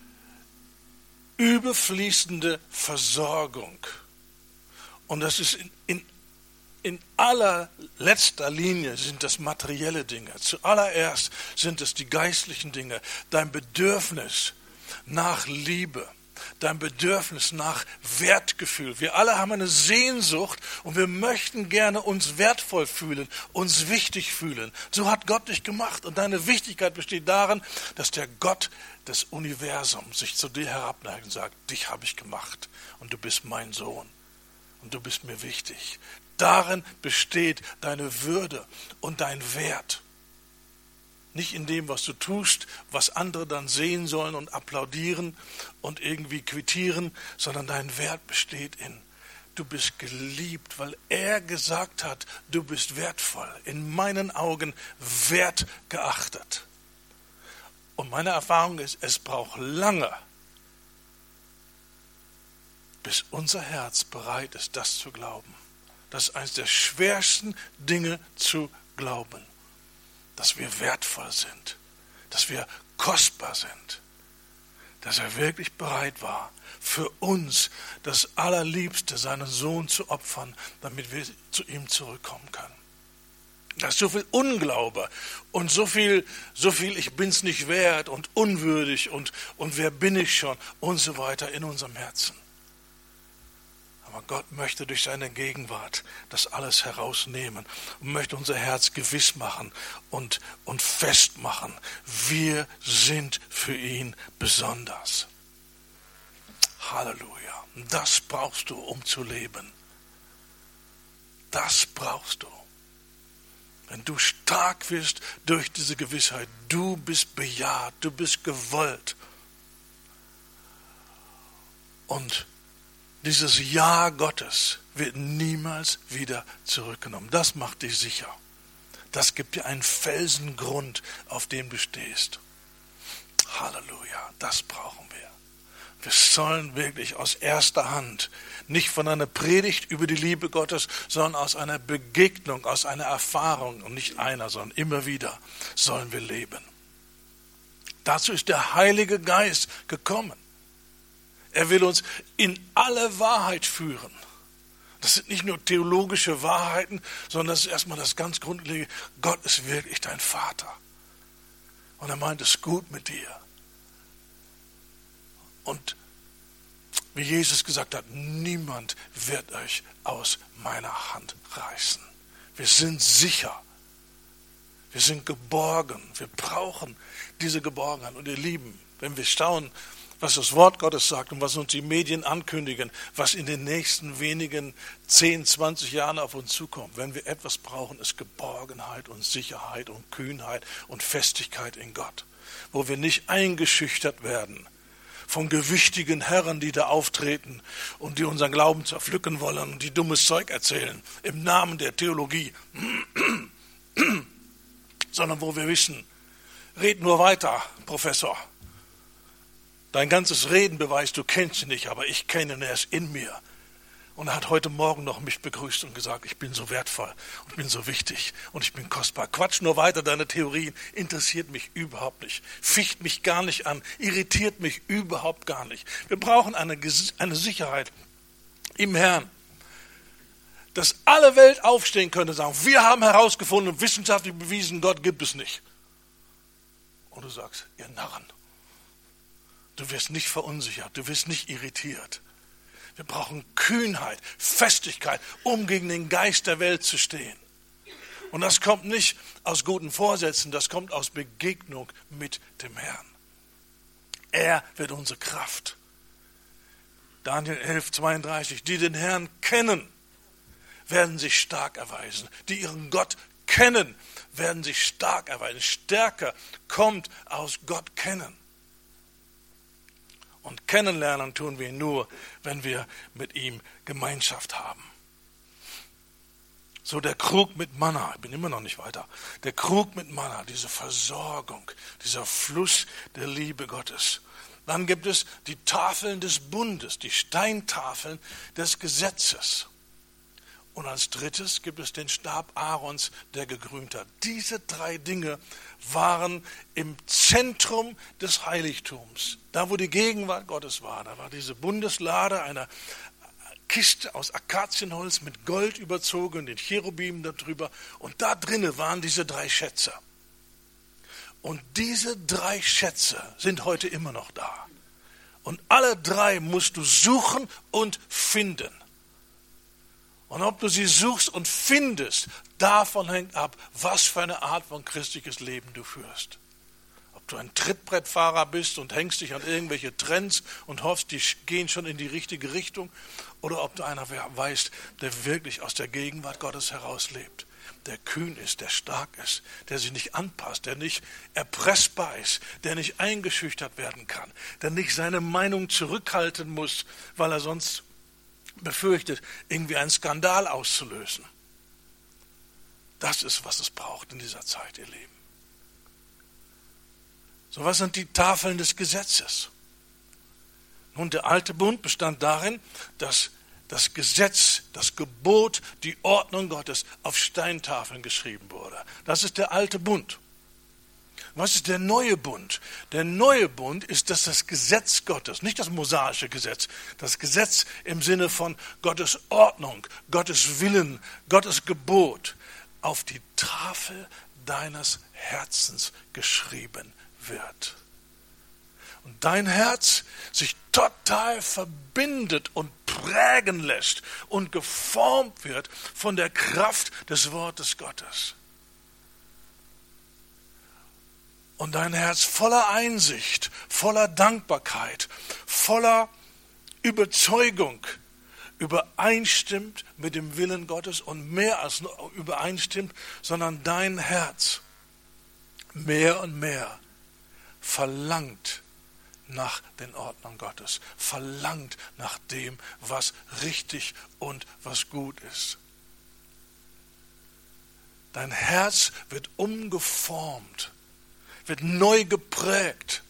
Überfließende Versorgung. Und das ist in, in, in allerletzter Linie sind das materielle Dinge. Zuallererst sind es die geistlichen Dinge. Dein Bedürfnis nach Liebe. Dein Bedürfnis nach Wertgefühl. Wir alle haben eine Sehnsucht und wir möchten gerne uns wertvoll fühlen, uns wichtig fühlen. So hat Gott dich gemacht und deine Wichtigkeit besteht darin, dass der Gott des Universums sich zu dir herabneigt und sagt, dich habe ich gemacht und du bist mein Sohn und du bist mir wichtig. Darin besteht deine Würde und dein Wert. Nicht in dem, was du tust, was andere dann sehen sollen und applaudieren und irgendwie quittieren, sondern dein Wert besteht in, du bist geliebt, weil er gesagt hat, du bist wertvoll, in meinen Augen wertgeachtet. Und meine Erfahrung ist, es braucht lange, bis unser Herz bereit ist, das zu glauben. Das ist eines der schwersten Dinge zu glauben. Dass wir wertvoll sind, dass wir kostbar sind, dass er wirklich bereit war, für uns das Allerliebste, seinen Sohn zu opfern, damit wir zu ihm zurückkommen können. Da ist so viel Unglaube und so viel, so viel ich bin's nicht wert und unwürdig und, und wer bin ich schon und so weiter in unserem Herzen. Aber Gott möchte durch seine Gegenwart das alles herausnehmen und möchte unser Herz gewiss machen und, und festmachen. Wir sind für ihn besonders. Halleluja. Das brauchst du, um zu leben. Das brauchst du. Wenn du stark wirst durch diese Gewissheit, du bist bejaht, du bist gewollt. Und dieses Ja Gottes wird niemals wieder zurückgenommen. Das macht dich sicher. Das gibt dir einen Felsengrund, auf dem du stehst. Halleluja, das brauchen wir. Wir sollen wirklich aus erster Hand, nicht von einer Predigt über die Liebe Gottes, sondern aus einer Begegnung, aus einer Erfahrung, und nicht einer, sondern immer wieder, sollen wir leben. Dazu ist der Heilige Geist gekommen. Er will uns in alle Wahrheit führen. Das sind nicht nur theologische Wahrheiten, sondern das ist erstmal das ganz Grundlegende. Gott ist wirklich dein Vater. Und er meint es gut mit dir. Und wie Jesus gesagt hat, niemand wird euch aus meiner Hand reißen. Wir sind sicher. Wir sind geborgen. Wir brauchen diese Geborgenheit. Und ihr Lieben, wenn wir staunen, was das Wort Gottes sagt und was uns die Medien ankündigen, was in den nächsten wenigen zehn, zwanzig Jahren auf uns zukommt. Wenn wir etwas brauchen, ist Geborgenheit und Sicherheit und Kühnheit und Festigkeit in Gott. Wo wir nicht eingeschüchtert werden von gewichtigen Herren, die da auftreten und die unseren Glauben zerpflücken wollen und die dummes Zeug erzählen im Namen der Theologie. Sondern wo wir wissen, red nur weiter, Professor. Dein ganzes Reden beweist, du kennst ihn nicht, aber ich kenne ihn, er ist in mir. Und er hat heute Morgen noch mich begrüßt und gesagt, ich bin so wertvoll und ich bin so wichtig und ich bin kostbar. Quatsch nur weiter, deine Theorien interessiert mich überhaupt nicht, ficht mich gar nicht an, irritiert mich überhaupt gar nicht. Wir brauchen eine, eine Sicherheit im Herrn, dass alle Welt aufstehen könnte und sagen, wir haben herausgefunden und wissenschaftlich bewiesen, Gott gibt es nicht. Und du sagst, ihr Narren. Du wirst nicht verunsichert, du wirst nicht irritiert. Wir brauchen Kühnheit, Festigkeit, um gegen den Geist der Welt zu stehen. Und das kommt nicht aus guten Vorsätzen, das kommt aus Begegnung mit dem Herrn. Er wird unsere Kraft. Daniel elf, zweiunddreißig, die den Herrn kennen, werden sich stark erweisen. Die ihren Gott kennen, werden sich stark erweisen. Stärke kommt aus Gott kennen. Und kennenlernen tun wir nur, wenn wir mit ihm Gemeinschaft haben. So der Krug mit Manna, ich bin immer noch nicht weiter, der Krug mit Manna, diese Versorgung, dieser Fluss der Liebe Gottes. Dann gibt es die Tafeln des Bundes, die Steintafeln des Gesetzes. Und als drittes gibt es den Stab Aarons, der gekrönt hat. Diese drei Dinge waren im Zentrum des Heiligtums. Da, wo die Gegenwart Gottes war. Da war diese Bundeslade, eine Kiste aus Akazienholz mit Gold überzogen, den Cherubim darüber. Und da drinnen waren diese drei Schätze. Und diese drei Schätze sind heute immer noch da. Und alle drei musst du suchen und finden. Und ob du sie suchst und findest, davon hängt ab, was für eine Art von christliches Leben du führst. Ob du ein Trittbrettfahrer bist und hängst dich an irgendwelche Trends und hoffst, die gehen schon in die richtige Richtung, oder ob du einer weißt, der wirklich aus der Gegenwart Gottes herauslebt, der kühn ist, der stark ist, der sich nicht anpasst, der nicht erpressbar ist, der nicht eingeschüchtert werden kann, der nicht seine Meinung zurückhalten muss, weil er sonst befürchtet, irgendwie einen Skandal auszulösen. Das ist, was es braucht in dieser Zeit, ihr Lieben. So, was sind die Tafeln des Gesetzes? Nun, der alte Bund bestand darin, dass das Gesetz, das Gebot, die Ordnung Gottes auf Steintafeln geschrieben wurde. Das ist der alte Bund. Was ist der neue Bund? Der neue Bund ist, dass das Gesetz Gottes, nicht das mosaische Gesetz, das Gesetz im Sinne von Gottes Ordnung, Gottes Willen, Gottes Gebot auf die Tafel deines Herzens geschrieben wird. Und dein Herz sich total verbindet und prägen lässt und geformt wird von der Kraft des Wortes Gottes. Und dein Herz voller Einsicht, voller Dankbarkeit, voller Überzeugung übereinstimmt mit dem Willen Gottes und mehr als nur übereinstimmt, sondern dein Herz mehr und mehr verlangt nach den Ordnungen Gottes, verlangt nach dem, was richtig und was gut ist. Dein Herz wird umgeformt, wird neu geprägt.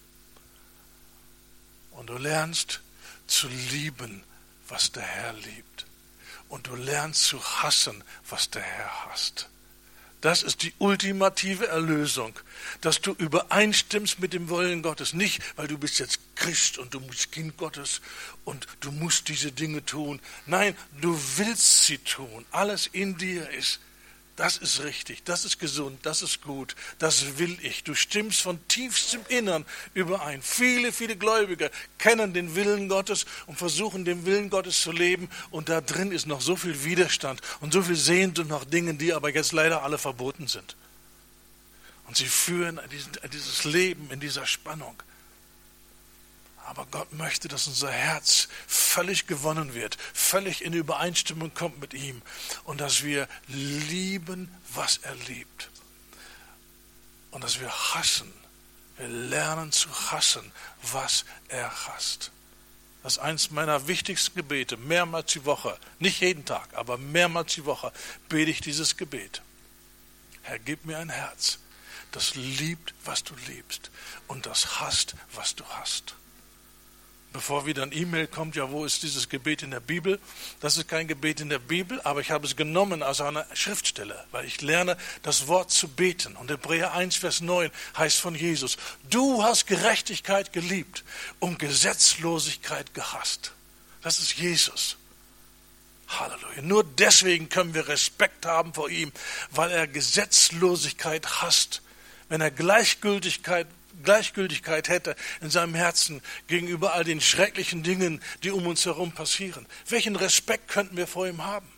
Und du lernst zu lieben, was der Herr liebt. Und du lernst zu hassen, was der Herr hasst. Das ist die ultimative Erlösung, dass du übereinstimmst mit dem Willen Gottes. Nicht, weil du bist jetzt Christ und du bist Kind Gottes und du musst diese Dinge tun. Nein, du willst sie tun. Alles in dir ist, das ist richtig, das ist gesund, das ist gut, das will ich. Du stimmst von tiefstem Innern überein. Viele, viele Gläubige kennen den Willen Gottes und versuchen, den Willen Gottes zu leben. Und da drin ist noch so viel Widerstand und so viel Sehnsucht nach Dingen, die aber jetzt leider alle verboten sind. Und sie führen dieses Leben in dieser Spannung. Aber Gott möchte, dass unser Herz völlig gewonnen wird, völlig in Übereinstimmung kommt mit ihm und dass wir lieben, was er liebt. Und dass wir hassen, wir lernen zu hassen, was er hasst. Das ist eines meiner wichtigsten Gebete, mehrmals die Woche, nicht jeden Tag, aber mehrmals die Woche bete ich dieses Gebet. Herr, gib mir ein Herz, das liebt, was du liebst und das hasst, was du hasst. Bevor wieder ein E-Mail kommt, ja, wo ist dieses Gebet in der Bibel? Das ist kein Gebet in der Bibel, aber ich habe es genommen aus einer Schriftstelle, weil ich lerne, das Wort zu beten. Und Hebräer eins, Vers neun heißt von Jesus, du hast Gerechtigkeit geliebt und Gesetzlosigkeit gehasst. Das ist Jesus. Halleluja. Nur deswegen können wir Respekt haben vor ihm, weil er Gesetzlosigkeit hasst. Wenn er Gleichgültigkeit Gleichgültigkeit hätte in seinem Herzen gegenüber all den schrecklichen Dingen, die um uns herum passieren. Welchen Respekt könnten wir vor ihm haben?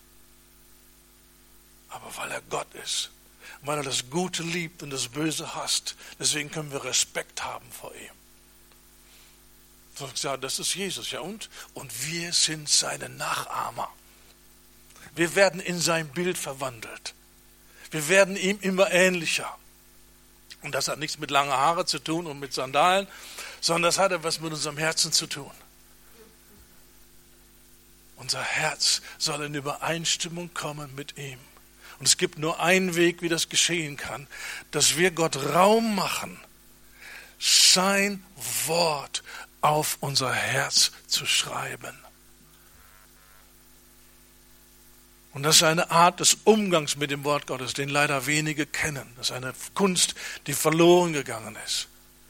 Aber weil er Gott ist, weil er das Gute liebt und das Böse hasst, deswegen können wir Respekt haben vor ihm. So, ja, das ist Jesus, ja und? Und wir sind seine Nachahmer. Wir werden in sein Bild verwandelt. Wir werden ihm immer ähnlicher. Und das hat nichts mit langen Haaren zu tun und mit Sandalen, sondern das hat etwas mit unserem Herzen zu tun. Unser Herz soll in Übereinstimmung kommen mit ihm. Und es gibt nur einen Weg, wie das geschehen kann, dass wir Gott Raum machen, sein Wort auf unser Herz zu schreiben. Und das ist eine Art des Umgangs mit dem Wort Gottes, den leider wenige kennen. Das ist eine Kunst, die verloren gegangen ist.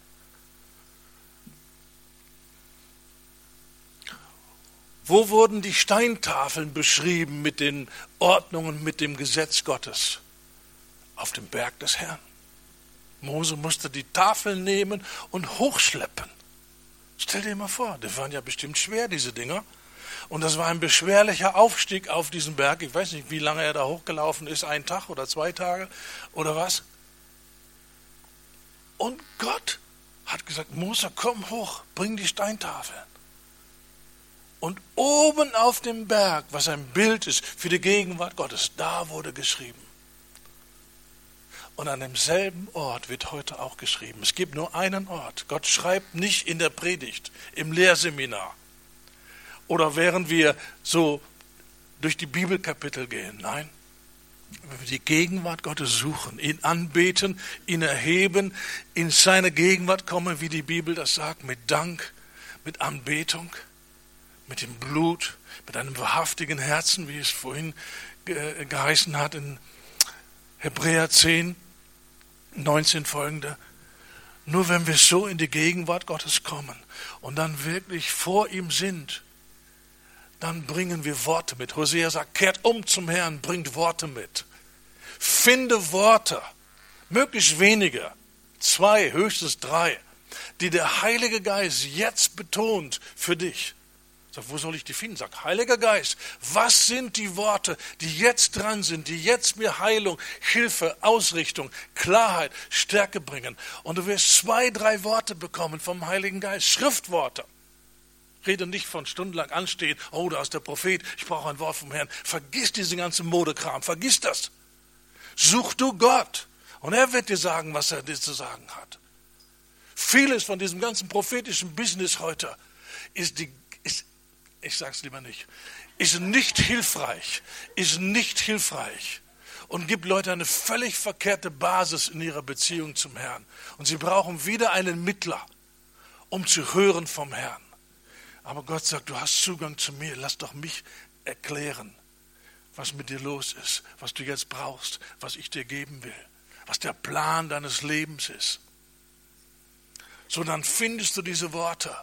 Wo wurden die Steintafeln beschrieben mit den Ordnungen, mit dem Gesetz Gottes? Auf dem Berg des Herrn. Mose musste die Tafeln nehmen und hochschleppen. Stell dir mal vor, die waren ja bestimmt schwer, diese Dinger. Und das war ein beschwerlicher Aufstieg auf diesen Berg. Ich weiß nicht, wie lange er da hochgelaufen ist, ein Tag oder zwei Tage oder was. Und Gott hat gesagt, Mose, komm hoch, bring die Steintafeln. Und oben auf dem Berg, was ein Bild ist für die Gegenwart Gottes, da wurde geschrieben. Und an demselben Ort wird heute auch geschrieben. Es gibt nur einen Ort. Gott schreibt nicht in der Predigt, im Lehrseminar oder während wir so durch die Bibelkapitel gehen. Nein, wenn wir die Gegenwart Gottes suchen, ihn anbeten, ihn erheben, in seine Gegenwart kommen, wie die Bibel das sagt, mit Dank, mit Anbetung, mit dem Blut, mit einem wahrhaftigen Herzen, wie es vorhin ge- geheißen hat in Hebräer zehn, neunzehn folgende. Nur wenn wir so in die Gegenwart Gottes kommen und dann wirklich vor ihm sind, dann bringen wir Worte mit. Hosea sagt, kehrt um zum Herrn, bringt Worte mit. Finde Worte, möglichst wenige, zwei, höchstens drei, die der Heilige Geist jetzt betont für dich. Sag, wo soll ich die finden? Sag, Heiliger Geist, was sind die Worte, die jetzt dran sind, die jetzt mir Heilung, Hilfe, Ausrichtung, Klarheit, Stärke bringen? Und du wirst zwei, drei Worte bekommen vom Heiligen Geist, Schriftworte. Rede nicht von stundenlang anstehen, oh, da ist der Prophet, ich brauche ein Wort vom Herrn. Vergiss diesen ganzen Modekram, vergiss das. Such du Gott und er wird dir sagen, was er dir zu sagen hat. Vieles von diesem ganzen prophetischen Business heute ist die ist Ich sage es lieber nicht, ist nicht hilfreich, ist nicht hilfreich und gibt Leute eine völlig verkehrte Basis in ihrer Beziehung zum Herrn. Und sie brauchen wieder einen Mittler, um zu hören vom Herrn. Aber Gott sagt, du hast Zugang zu mir, lass doch mich erklären, was mit dir los ist, was du jetzt brauchst, was ich dir geben will, was der Plan deines Lebens ist. So, dann findest du diese Worte.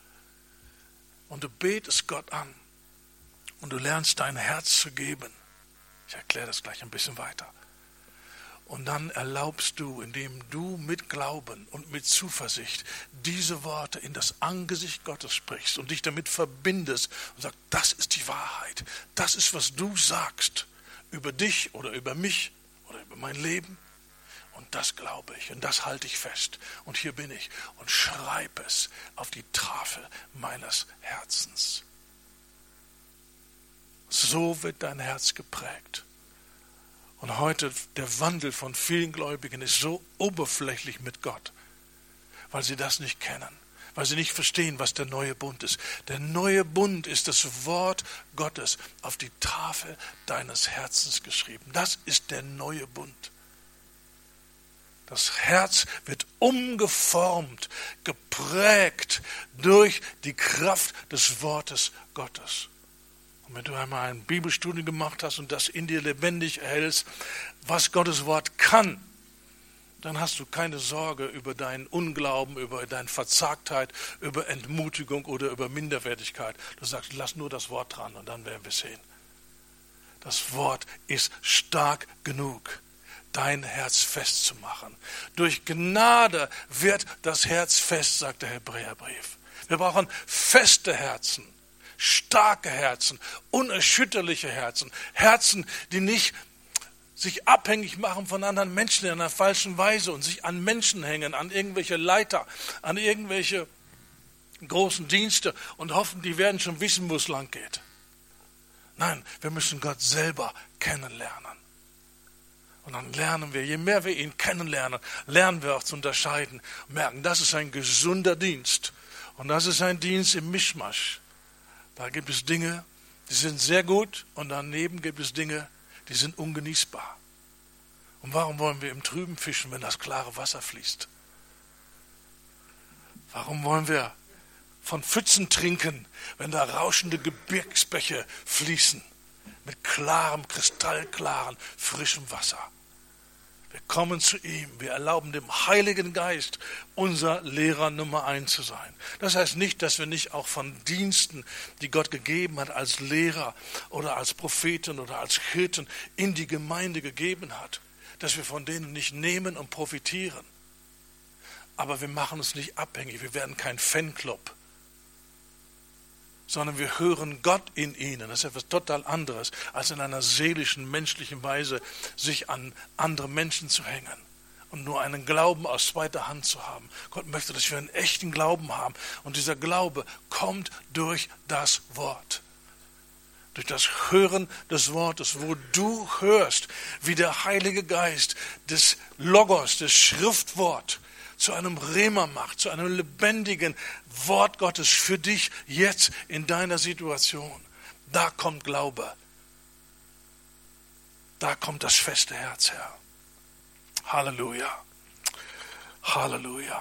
Und du betest Gott an und du lernst dein Herz zu geben. Ich erkläre das gleich ein bisschen weiter. Und dann erlaubst du, indem du mit Glauben und mit Zuversicht diese Worte in das Angesicht Gottes sprichst und dich damit verbindest und sagst, das ist die Wahrheit. Das ist, was du sagst über dich oder über mich oder über mein Leben. Und das glaube ich und das halte ich fest. Und hier bin ich und schreibe es auf die Tafel meines Herzens. So wird dein Herz geprägt. Und heute der Wandel von vielen Gläubigen ist so oberflächlich mit Gott, weil sie das nicht kennen, weil sie nicht verstehen, was der neue Bund ist. Der neue Bund ist das Wort Gottes auf die Tafel deines Herzens geschrieben. Das ist der neue Bund. Das Herz wird umgeformt, geprägt durch die Kraft des Wortes Gottes. Und wenn du einmal ein Bibelstudium gemacht hast und das in dir lebendig erhältst, was Gottes Wort kann, dann hast du keine Sorge über deinen Unglauben, über deine Verzagtheit, über Entmutigung oder über Minderwertigkeit. Du sagst, lass nur das Wort dran und dann werden wir sehen. Das Wort ist stark genug, dein Herz festzumachen. Durch Gnade wird das Herz fest, sagt der Hebräerbrief. Wir brauchen feste Herzen, starke Herzen, unerschütterliche Herzen, Herzen, die nicht sich abhängig machen von anderen Menschen in einer falschen Weise und sich an Menschen hängen, an irgendwelche Leiter, an irgendwelche großen Dienste und hoffen, die werden schon wissen, wo es lang geht. Nein, wir müssen Gott selber kennenlernen. Und dann lernen wir, je mehr wir ihn kennenlernen, lernen wir auch zu unterscheiden und merken, das ist ein gesunder Dienst. Und das ist ein Dienst im Mischmasch. Da gibt es Dinge, die sind sehr gut und daneben gibt es Dinge, die sind ungenießbar. Und warum wollen wir im Trüben fischen, wenn das klare Wasser fließt? Warum wollen wir von Pfützen trinken, wenn da rauschende Gebirgsbäche fließen? mit klarem, kristallklaren, frischem Wasser. Wir kommen zu ihm, wir erlauben dem Heiligen Geist, unser Lehrer Nummer eins zu sein. Das heißt nicht, dass wir nicht auch von Diensten, die Gott gegeben hat, als Lehrer oder als Propheten oder als Hirten in die Gemeinde gegeben hat, dass wir von denen nicht nehmen und profitieren. Aber wir machen uns nicht abhängig, wir werden kein Fanclub, sondern wir hören Gott in ihnen. Das ist etwas total anderes, als in einer seelischen, menschlichen Weise sich an andere Menschen zu hängen und nur einen Glauben aus zweiter Hand zu haben. Gott möchte, dass wir einen echten Glauben haben. Und dieser Glaube kommt durch das Wort. Durch das Hören des Wortes, wo du hörst, wie der Heilige Geist des Logos, des Schriftwort, zu einem Rema macht, zu einem lebendigen Wort Gottes für dich jetzt in deiner Situation. Da kommt Glaube. Da kommt das feste Herz her. Halleluja. Halleluja.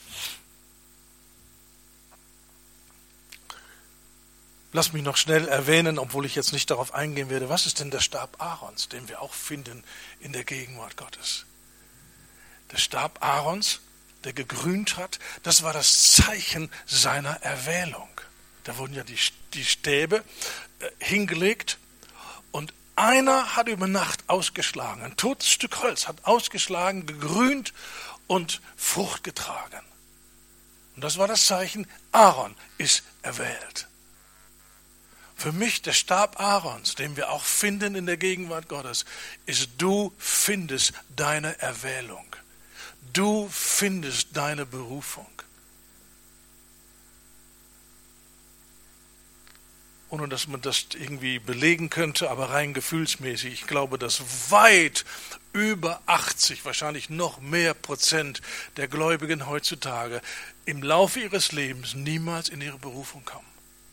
Lass mich noch schnell erwähnen, obwohl ich jetzt nicht darauf eingehen werde, was ist denn der Stab Aarons, den wir auch finden in der Gegenwart Gottes? Der Stab Aarons, der gegrünt hat, das war das Zeichen seiner Erwählung. Da wurden ja die, die Stäbe äh, hingelegt und einer hat über Nacht ausgeschlagen. Ein totes Stück Holz hat ausgeschlagen, gegrünt und Frucht getragen. Und das war das Zeichen, Aaron ist erwählt. Für mich der Stab Aarons, den wir auch finden in der Gegenwart Gottes, ist, du findest deine Erwählung. Du findest deine Berufung. Ohne dass man das irgendwie belegen könnte, aber rein gefühlsmäßig. Ich glaube, dass weit über achtzig, wahrscheinlich noch mehr Prozent der Gläubigen heutzutage im Laufe ihres Lebens niemals in ihre Berufung kommen.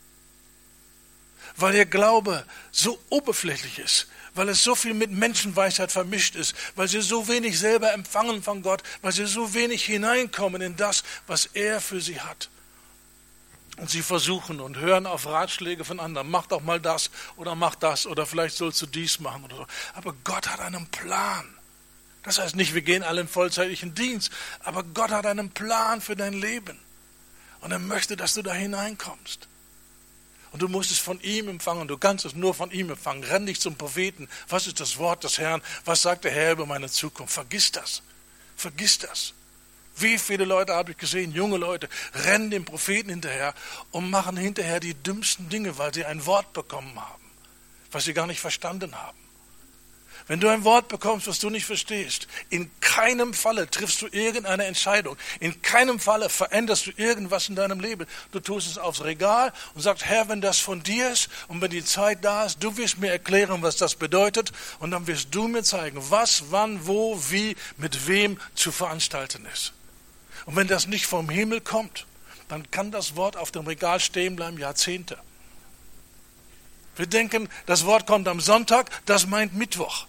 Weil ihr Glaube so oberflächlich ist, weil es so viel mit Menschenweisheit vermischt ist, weil sie so wenig selber empfangen von Gott, weil sie so wenig hineinkommen in das, was er für sie hat. Und sie versuchen und hören auf Ratschläge von anderen, mach doch mal das oder mach das oder vielleicht sollst du dies machen oder so. Aber Gott hat einen Plan. Das heißt nicht, wir gehen alle in vollzeitlichen Dienst, aber Gott hat einen Plan für dein Leben. Und er möchte, dass du da hineinkommst. Und du musst es von ihm empfangen, du kannst es nur von ihm empfangen. Renn dich zum Propheten. Was ist das Wort des Herrn? Was sagt der Herr über meine Zukunft? Vergiss das. Vergiss das. Wie viele Leute habe ich gesehen, junge Leute, rennen dem Propheten hinterher und machen hinterher die dümmsten Dinge, weil sie ein Wort bekommen haben, was sie gar nicht verstanden haben. Wenn du ein Wort bekommst, was du nicht verstehst, in keinem Falle triffst du irgendeine Entscheidung. In keinem Falle veränderst du irgendwas in deinem Leben. Du tust es aufs Regal und sagst, Herr, wenn das von dir ist und wenn die Zeit da ist, du wirst mir erklären, was das bedeutet und dann wirst du mir zeigen, was, wann, wo, wie, mit wem zu veranstalten ist. Und wenn das nicht vom Himmel kommt, dann kann das Wort auf dem Regal stehen bleiben, Jahrzehnte. Wir denken, das Wort kommt am Sonntag, das meint Mittwoch.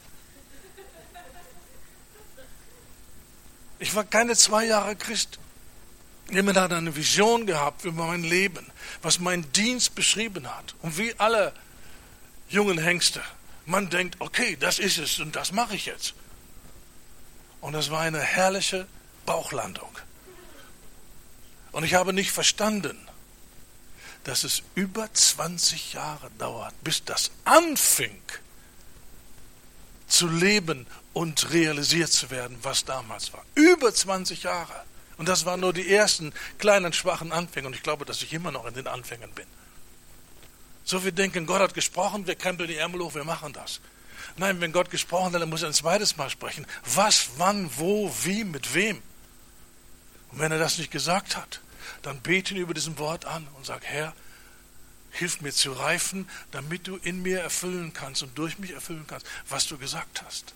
Ich war keine zwei Jahre Christ. Jemand hat eine Vision gehabt über mein Leben, was mein Dienst beschrieben hat. Und wie alle jungen Hengste, man denkt, okay, das ist es und das mache ich jetzt. Und das war eine herrliche Bauchlandung. Und ich habe nicht verstanden, dass es über zwanzig Jahre dauert, bis das anfing zu leben und realisiert zu werden, was damals war. Über zwanzig Jahre. Und das waren nur die ersten kleinen, schwachen Anfänge. Und ich glaube, dass ich immer noch in den Anfängen bin. So wir denken, Gott hat gesprochen, wir krempeln die Ärmel hoch, wir machen das. Nein, wenn Gott gesprochen hat, dann muss er ein zweites Mal sprechen. Was, wann, wo, wie, mit wem. Und wenn er das nicht gesagt hat, dann bete ihn über diesem Wort an und sag, Herr, hilf mir zu reifen, damit du in mir erfüllen kannst und durch mich erfüllen kannst, was du gesagt hast.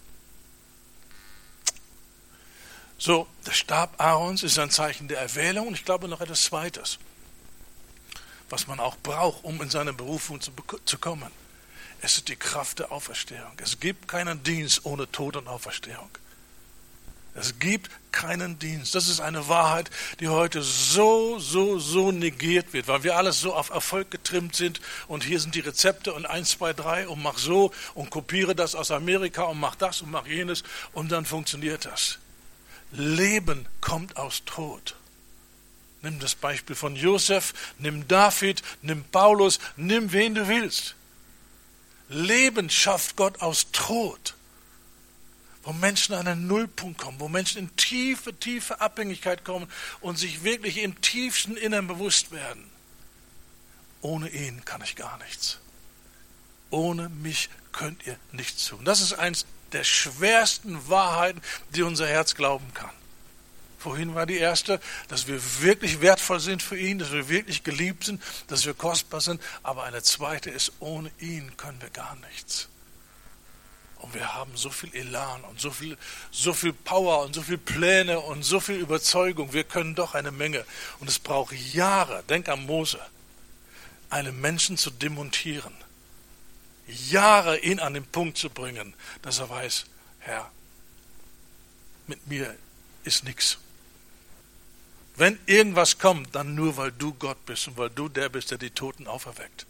So, der Stab Aarons ist ein Zeichen der Erwählung und ich glaube noch etwas Zweites, was man auch braucht, um in seine Berufung zu, zu kommen. Es ist die Kraft der Auferstehung. Es gibt keinen Dienst ohne Tod und Auferstehung. Es gibt keinen Dienst. Das ist eine Wahrheit, die heute so, so, so negiert wird, weil wir alles so auf Erfolg getrimmt sind und hier sind die Rezepte und eins, zwei, drei und mach so und kopiere das aus Amerika und mach das und mach jenes und dann funktioniert das. Leben kommt aus Tod. Nimm das Beispiel von Josef, nimm David, nimm Paulus, nimm wen du willst. Leben schafft Gott aus Tod. Wo Menschen an einen Nullpunkt kommen, wo Menschen in tiefe, tiefe Abhängigkeit kommen und sich wirklich im tiefsten Innern bewusst werden. Ohne ihn kann ich gar nichts. Ohne mich könnt ihr nichts tun. Das ist eins der schwersten Wahrheiten, die unser Herz glauben kann. Vorhin war die erste, dass wir wirklich wertvoll sind für ihn, dass wir wirklich geliebt sind, dass wir kostbar sind. Aber eine zweite ist, ohne ihn können wir gar nichts. Und wir haben so viel Elan und so viel, so viel Power und so viel Pläne und so viel Überzeugung. Wir können doch eine Menge. Und es braucht Jahre, denk an Mose, einen Menschen zu demontieren. Jahre ihn an den Punkt zu bringen, dass er weiß, Herr, mit mir ist nichts. Wenn irgendwas kommt, dann nur, weil du Gott bist und weil du der bist, der die Toten auferweckt.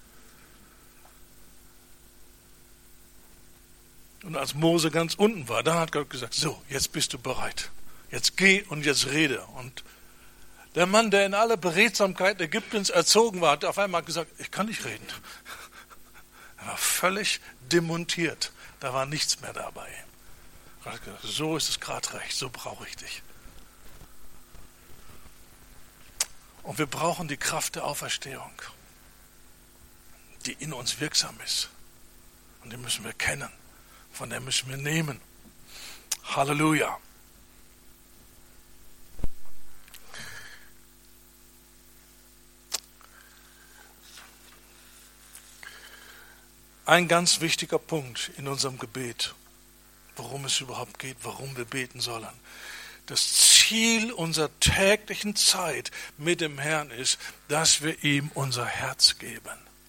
Und als Mose ganz unten war, dann hat Gott gesagt, so, jetzt bist du bereit. Jetzt geh und jetzt rede. Und der Mann, der in aller Beredsamkeit Ägyptens erzogen war, hat auf einmal gesagt, ich kann nicht reden. Er war völlig demontiert. Da war nichts mehr dabei. Er hat gesagt, so ist es gerade recht, so brauche ich dich. Und wir brauchen die Kraft der Auferstehung, die in uns wirksam ist. Und die müssen wir kennen. Von der müssen wir nehmen. Halleluja. Ein ganz wichtiger Punkt in unserem Gebet, worum es überhaupt geht, warum wir beten sollen. Das Ziel unserer täglichen Zeit mit dem Herrn ist, dass wir ihm unser Herz geben.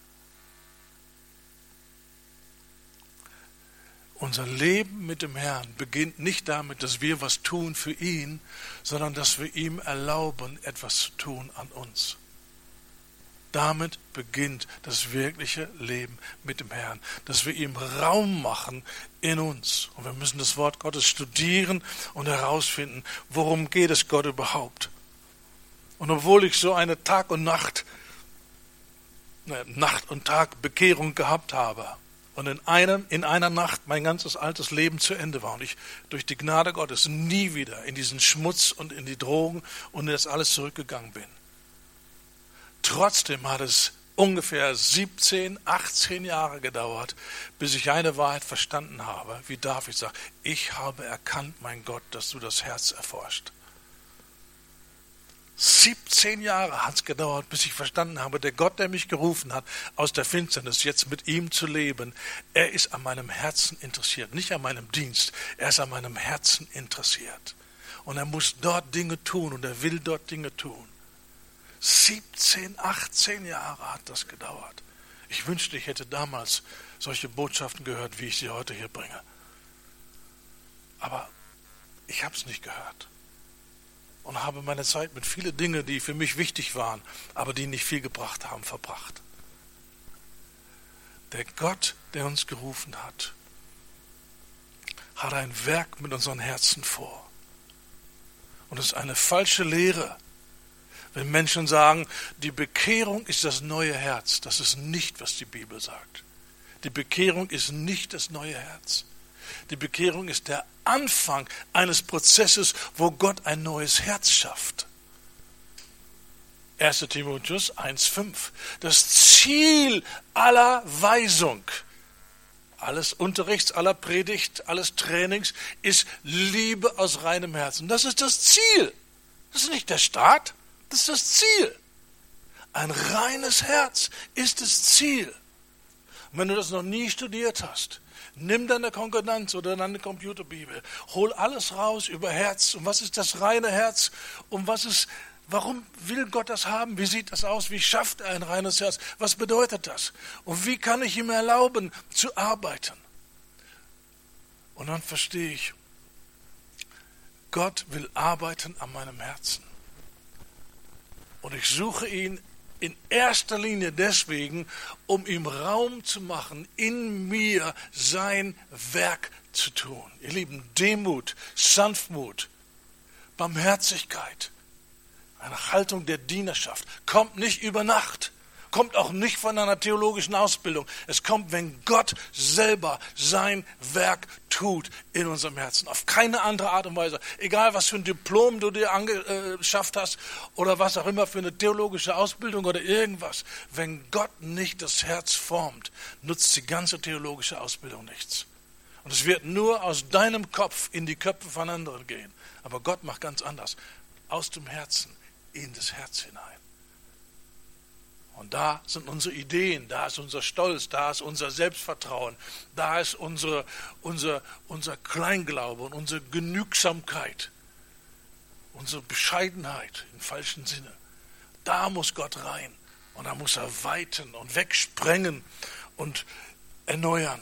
Unser Leben mit dem Herrn beginnt nicht damit, dass wir was tun für ihn, sondern dass wir ihm erlauben, etwas zu tun an uns. Damit beginnt das wirkliche Leben mit dem Herrn, dass wir ihm Raum machen in uns. Und wir müssen das Wort Gottes studieren und herausfinden, worum geht es Gott überhaupt. Und obwohl ich so eine Tag und Nacht, ne, Nacht und Tag Bekehrung gehabt habe, und in, einem, in einer Nacht mein ganzes altes Leben zu Ende war und ich durch die Gnade Gottes nie wieder in diesen Schmutz und in die Drogen und in das alles zurückgegangen bin. Trotzdem hat es ungefähr siebzehn, achtzehn Jahre gedauert, bis ich eine Wahrheit verstanden habe, wie David sagt, ich habe erkannt, mein Gott, dass du das Herz erforscht. siebzehn Jahre hat es gedauert, bis ich verstanden habe, der Gott, der mich gerufen hat, aus der Finsternis jetzt mit ihm zu leben, er ist an meinem Herzen interessiert, nicht an meinem Dienst, er ist an meinem Herzen interessiert. Und er muss dort Dinge tun und er will dort Dinge tun. siebzehn, achtzehn Jahre hat das gedauert. Ich wünschte, ich hätte damals solche Botschaften gehört, wie ich sie heute hier bringe. Aber ich habe es nicht gehört. Und habe meine Zeit mit vielen Dingen, die für mich wichtig waren, aber die nicht viel gebracht haben, verbracht. Der Gott, der uns gerufen hat, hat ein Werk mit unseren Herzen vor. Und es ist eine falsche Lehre, wenn Menschen sagen, die Bekehrung ist das neue Herz. Das ist nicht, was die Bibel sagt. Die Bekehrung ist nicht das neue Herz. Die Bekehrung ist der Anfang eines Prozesses, wo Gott ein neues Herz schafft. erster Timotheus eins fünf. Das Ziel aller Weisung, alles Unterrichts, aller Predigt, alles Trainings ist Liebe aus reinem Herzen. Das ist das Ziel. Das ist nicht der Start, das ist das Ziel. Ein reines Herz ist das Ziel. Und wenn du das noch nie studiert hast, nimm deine Konkordanz oder deine Computerbibel, hol alles raus über Herz. Und was ist das reine Herz? Und was ist, warum will Gott das haben? Wie sieht das aus? Wie schafft er ein reines Herz? Was bedeutet das? Und wie kann ich ihm erlauben, zu arbeiten? Und dann verstehe ich, Gott will arbeiten an meinem Herzen. Und ich suche ihn in erster Linie deswegen, um ihm Raum zu machen, in mir sein Werk zu tun. Ihr Lieben, Demut, Sanftmut, Barmherzigkeit, eine Haltung der Dienerschaft kommt nicht über Nacht, kommt auch nicht von einer theologischen Ausbildung. Es kommt, wenn Gott selber sein Werk tut in unserem Herzen. Auf keine andere Art und Weise. Egal, was für ein Diplom du dir angeschafft hast oder was auch immer für eine theologische Ausbildung oder irgendwas. Wenn Gott nicht das Herz formt, nutzt die ganze theologische Ausbildung nichts. Und es wird nur aus deinem Kopf in die Köpfe von anderen gehen. Aber Gott macht ganz anders. Aus dem Herzen in das Herz hinein. Und da sind unsere Ideen, da ist unser Stolz, da ist unser Selbstvertrauen, da ist unsere, unser, unser Kleinglaube und unsere Genügsamkeit, unsere Bescheidenheit im falschen Sinne. Da muss Gott rein und da muss er weiten und wegsprengen und erneuern.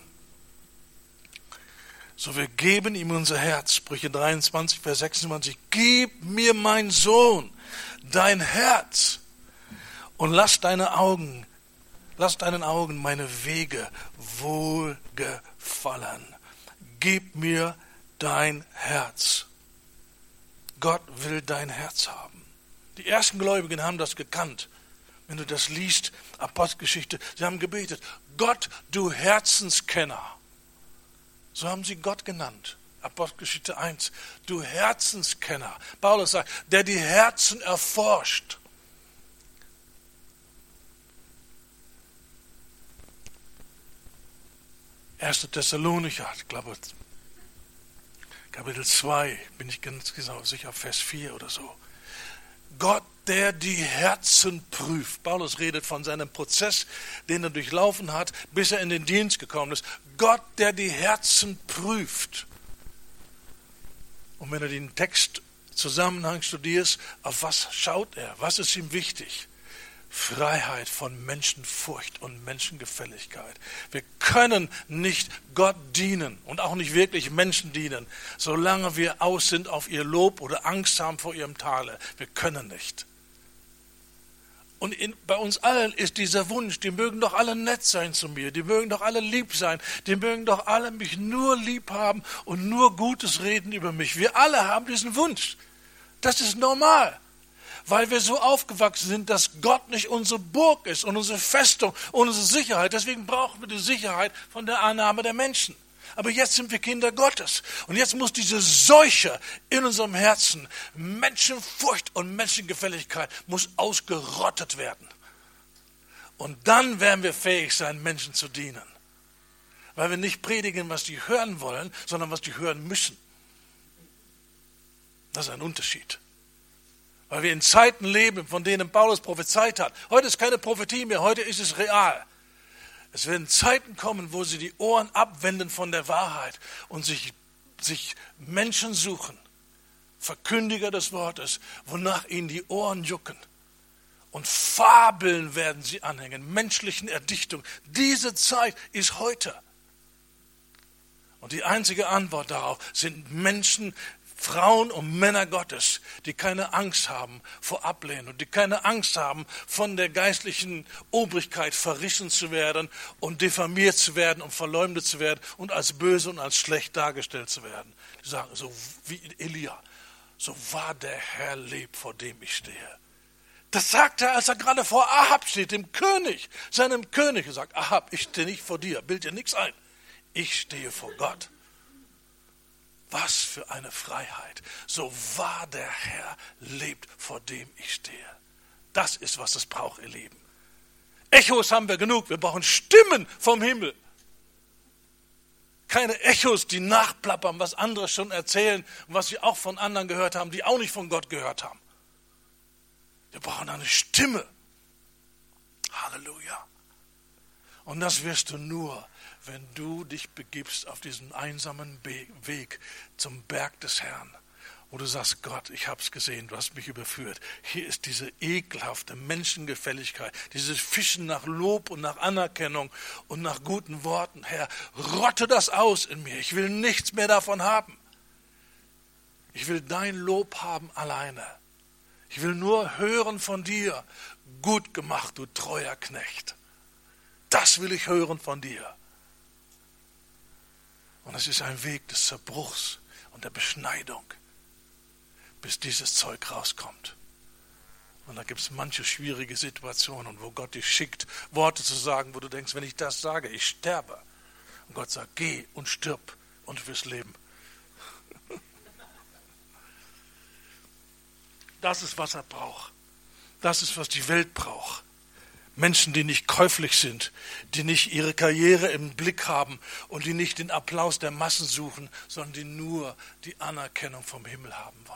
So, wir geben ihm unser Herz. Sprüche dreiundzwanzig, Vers sechsundzwanzig. Gib mir, mein Sohn, dein Herz. Und lass deine Augen, lass deinen Augen meine Wege wohlgefallen. Gib mir dein Herz. Gott will dein Herz haben. Die ersten Gläubigen haben das gekannt. Wenn du das liest, Apostelgeschichte, sie haben gebetet, Gott, du Herzenskenner. So haben sie Gott genannt. Apostelgeschichte eins, du Herzenskenner. Paulus sagt, der die Herzen erforscht. erster Thessalonicher, ich glaube, Kapitel zwei, bin ich ganz genau sicher, Vers vier oder so. Gott, der die Herzen prüft. Paulus redet von seinem Prozess, den er durchlaufen hat, bis er in den Dienst gekommen ist. Gott, der die Herzen prüft. Und wenn du den Text Zusammenhang studierst, auf was schaut er? Was ist ihm wichtig? Freiheit von Menschenfurcht und Menschengefälligkeit. Wir können nicht Gott dienen und auch nicht wirklich Menschen dienen, solange wir aus sind auf ihr Lob oder Angst haben vor ihrem Tale. Wir können nicht. Und in, bei uns allen ist dieser Wunsch, die mögen doch alle nett sein zu mir, die mögen doch alle lieb sein, die mögen doch alle mich nur lieb haben und nur Gutes reden über mich. Wir alle haben diesen Wunsch. Das ist normal. Weil wir so aufgewachsen sind, dass Gott nicht unsere Burg ist und unsere Festung und unsere Sicherheit. Deswegen brauchen wir die Sicherheit von der Annahme der Menschen. Aber jetzt sind wir Kinder Gottes. Und jetzt muss diese Seuche in unserem Herzen, Menschenfurcht und Menschengefälligkeit, muss ausgerottet werden. Und dann werden wir fähig sein, Menschen zu dienen. Weil wir nicht predigen, was die hören wollen, sondern was die hören müssen. Das ist ein Unterschied. Weil wir in Zeiten leben, von denen Paulus prophezeit hat. Heute ist keine Prophetie mehr, heute ist es real. Es werden Zeiten kommen, wo sie die Ohren abwenden von der Wahrheit und sich, sich Menschen suchen, Verkündiger des Wortes, wonach ihnen die Ohren jucken. Und Fabeln werden sie anhängen, menschlichen Erdichtungen. Diese Zeit ist heute. Und die einzige Antwort darauf sind Menschen, Frauen und Männer Gottes, die keine Angst haben vor Ablehnung, die keine Angst haben, von der geistlichen Obrigkeit verrissen zu werden und diffamiert zu werden und verleumdet zu werden und als böse und als schlecht dargestellt zu werden. Die sagen, so wie Elia, so wahr der Herr lebt, vor dem ich stehe. Das sagt er, als er gerade vor Ahab steht, dem König, seinem König, und sagt, Ahab, ich stehe nicht vor dir, bild dir nichts ein. Ich stehe vor Gott. Was für eine Freiheit. So wahr der Herr lebt, vor dem ich stehe. Das ist, was es braucht, ihr Lieben. Echos haben wir genug. Wir brauchen Stimmen vom Himmel. Keine Echos, die nachplappern, was andere schon erzählen und was sie auch von anderen gehört haben, die auch nicht von Gott gehört haben. Wir brauchen eine Stimme. Halleluja. Und das wirst du nur, wenn du dich begibst auf diesen einsamen Weg zum Berg des Herrn, wo du sagst, Gott, ich habe es gesehen, du hast mich überführt. Hier ist diese ekelhafte Menschengefälligkeit, dieses Fischen nach Lob und nach Anerkennung und nach guten Worten. Herr, rotte das aus in mir, ich will nichts mehr davon haben. Ich will dein Lob haben alleine. Ich will nur hören von dir. Gut gemacht, du treuer Knecht. Das will ich hören von dir. Und es ist ein Weg des Zerbruchs und der Beschneidung, bis dieses Zeug rauskommt. Und da gibt es manche schwierige Situationen, wo Gott dich schickt, Worte zu sagen, wo du denkst, wenn ich das sage, ich sterbe. Und Gott sagt, geh und stirb und du wirst leben. Das ist, was er braucht. Das ist, was die Welt braucht. Menschen, die nicht käuflich sind, die nicht ihre Karriere im Blick haben und die nicht den Applaus der Massen suchen, sondern die nur die Anerkennung vom Himmel haben wollen.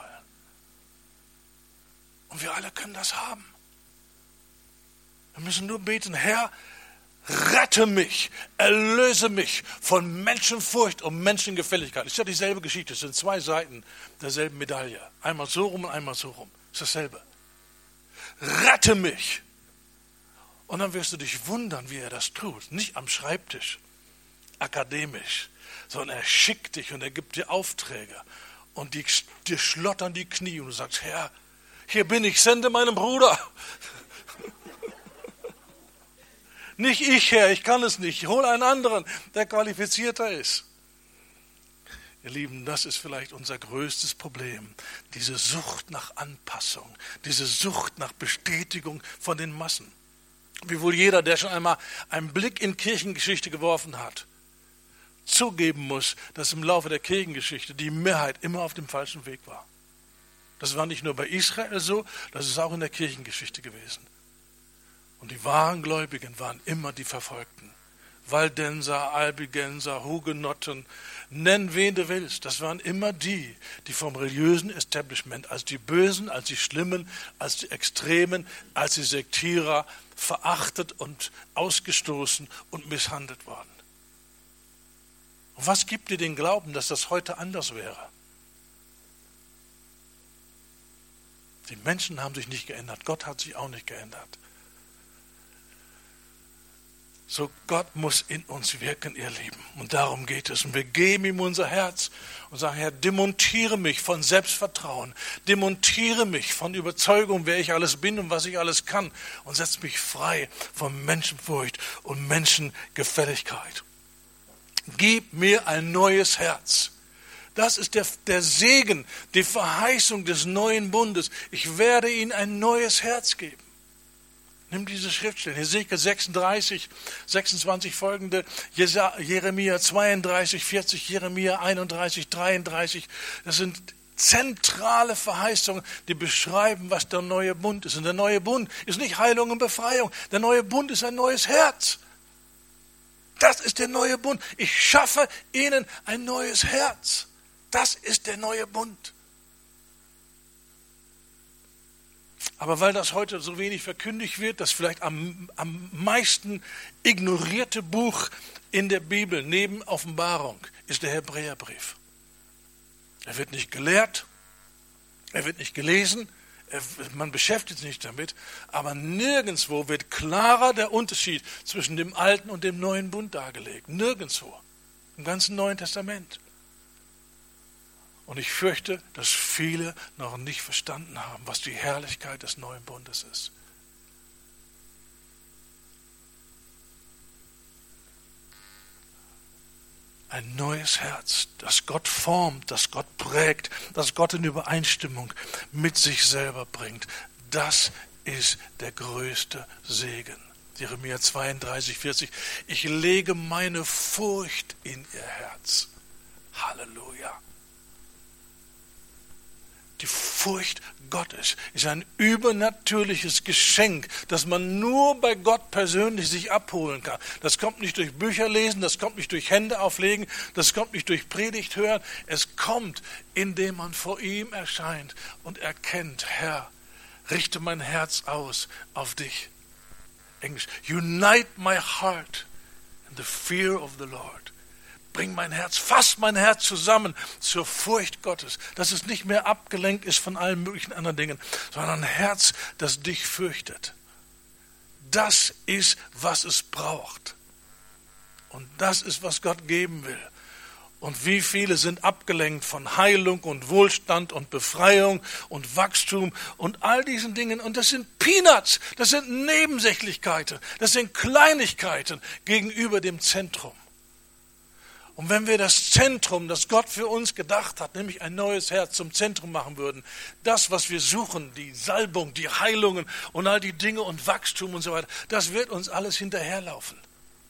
Und wir alle können das haben. Wir müssen nur beten, Herr, rette mich, erlöse mich von Menschenfurcht und Menschengefälligkeit. Das ist ja dieselbe Geschichte, es sind zwei Seiten derselben Medaille. Einmal so rum und einmal so rum. Das ist dasselbe. Rette mich. Und dann wirst du dich wundern, wie er das tut. Nicht am Schreibtisch, akademisch, sondern er schickt dich und er gibt dir Aufträge. Und die, dir schlottern die Knie und du sagst, Herr, hier bin ich, sende meinen Bruder. Nicht ich, Herr, ich kann es nicht. Hol einen anderen, der qualifizierter ist. Ihr Lieben, das ist vielleicht unser größtes Problem. Diese Sucht nach Anpassung, diese Sucht nach Bestätigung von den Massen. Wiewohl jeder, der schon einmal einen Blick in Kirchengeschichte geworfen hat, zugeben muss, dass im Laufe der Kirchengeschichte die Mehrheit immer auf dem falschen Weg war. Das war nicht nur bei Israel so, das ist auch in der Kirchengeschichte gewesen. Und die wahren Gläubigen waren immer die Verfolgten. Waldenser, Albigenser, Hugenotten, nenn wen du willst. Das waren immer die, die vom religiösen Establishment als die Bösen, als die Schlimmen, als die Extremen, als die Sektierer verachtet und ausgestoßen und misshandelt worden. Und was gibt dir den Glauben, dass das heute anders wäre? Die Menschen haben sich nicht geändert, Gott hat sich auch nicht geändert. So, Gott muss in uns wirken, ihr Lieben. Und darum geht es. Und wir geben ihm unser Herz und sagen, Herr, demontiere mich von Selbstvertrauen. Demontiere mich von Überzeugung, wer ich alles bin und was ich alles kann. Und setz mich frei von Menschenfurcht und Menschengefälligkeit. Gib mir ein neues Herz. Das ist der, der Segen, die Verheißung des neuen Bundes. Ich werde ihnen ein neues Herz geben. Nimm diese Schriftstellen, Hesekiel sechsunddreißig, sechsundzwanzig folgende, Jeremia zweiunddreißig, vierzig, Jeremia einunddreißig, dreiunddreißig. Das sind zentrale Verheißungen, die beschreiben, was der neue Bund ist. Und der neue Bund ist nicht Heilung und Befreiung. Der neue Bund ist ein neues Herz. Das ist der neue Bund. Ich schaffe ihnen ein neues Herz. Das ist der neue Bund. Aber weil das heute so wenig verkündigt wird, das vielleicht am, am meisten ignorierte Buch in der Bibel neben Offenbarung ist der Hebräerbrief. Er wird nicht gelehrt, er wird nicht gelesen, er, man beschäftigt sich nicht damit, aber nirgendwo wird klarer der Unterschied zwischen dem alten und dem neuen Bund dargelegt. Nirgendwo. Im ganzen Neuen Testament. Und ich fürchte, dass viele noch nicht verstanden haben, was die Herrlichkeit des neuen Bundes ist. Ein neues Herz, das Gott formt, das Gott prägt, das Gott in Übereinstimmung mit sich selber bringt. Das ist der größte Segen. Jeremia zweiunddreißig, vierzig. Ich lege meine Furcht in ihr Herz. Halleluja. Die Furcht Gottes ist ein übernatürliches Geschenk, das man nur bei Gott persönlich sich abholen kann. Das kommt nicht durch Bücher lesen, das kommt nicht durch Hände auflegen, das kommt nicht durch Predigt hören. Es kommt, indem man vor ihm erscheint und erkennt, Herr, richte mein Herz aus auf dich. Englisch, unite my heart in the fear of the Lord. Bring mein Herz, fass mein Herz zusammen zur Furcht Gottes, dass es nicht mehr abgelenkt ist von allen möglichen anderen Dingen, sondern ein Herz, das dich fürchtet. Das ist, was es braucht. Und das ist, was Gott geben will. Und wie viele sind abgelenkt von Heilung und Wohlstand und Befreiung und Wachstum und all diesen Dingen. Und das sind Peanuts, das sind Nebensächlichkeiten, das sind Kleinigkeiten gegenüber dem Zentrum. Und wenn wir das Zentrum, das Gott für uns gedacht hat, nämlich ein neues Herz zum Zentrum machen würden, das, was wir suchen, die Salbung, die Heilungen und all die Dinge und Wachstum und so weiter, das wird uns alles hinterherlaufen.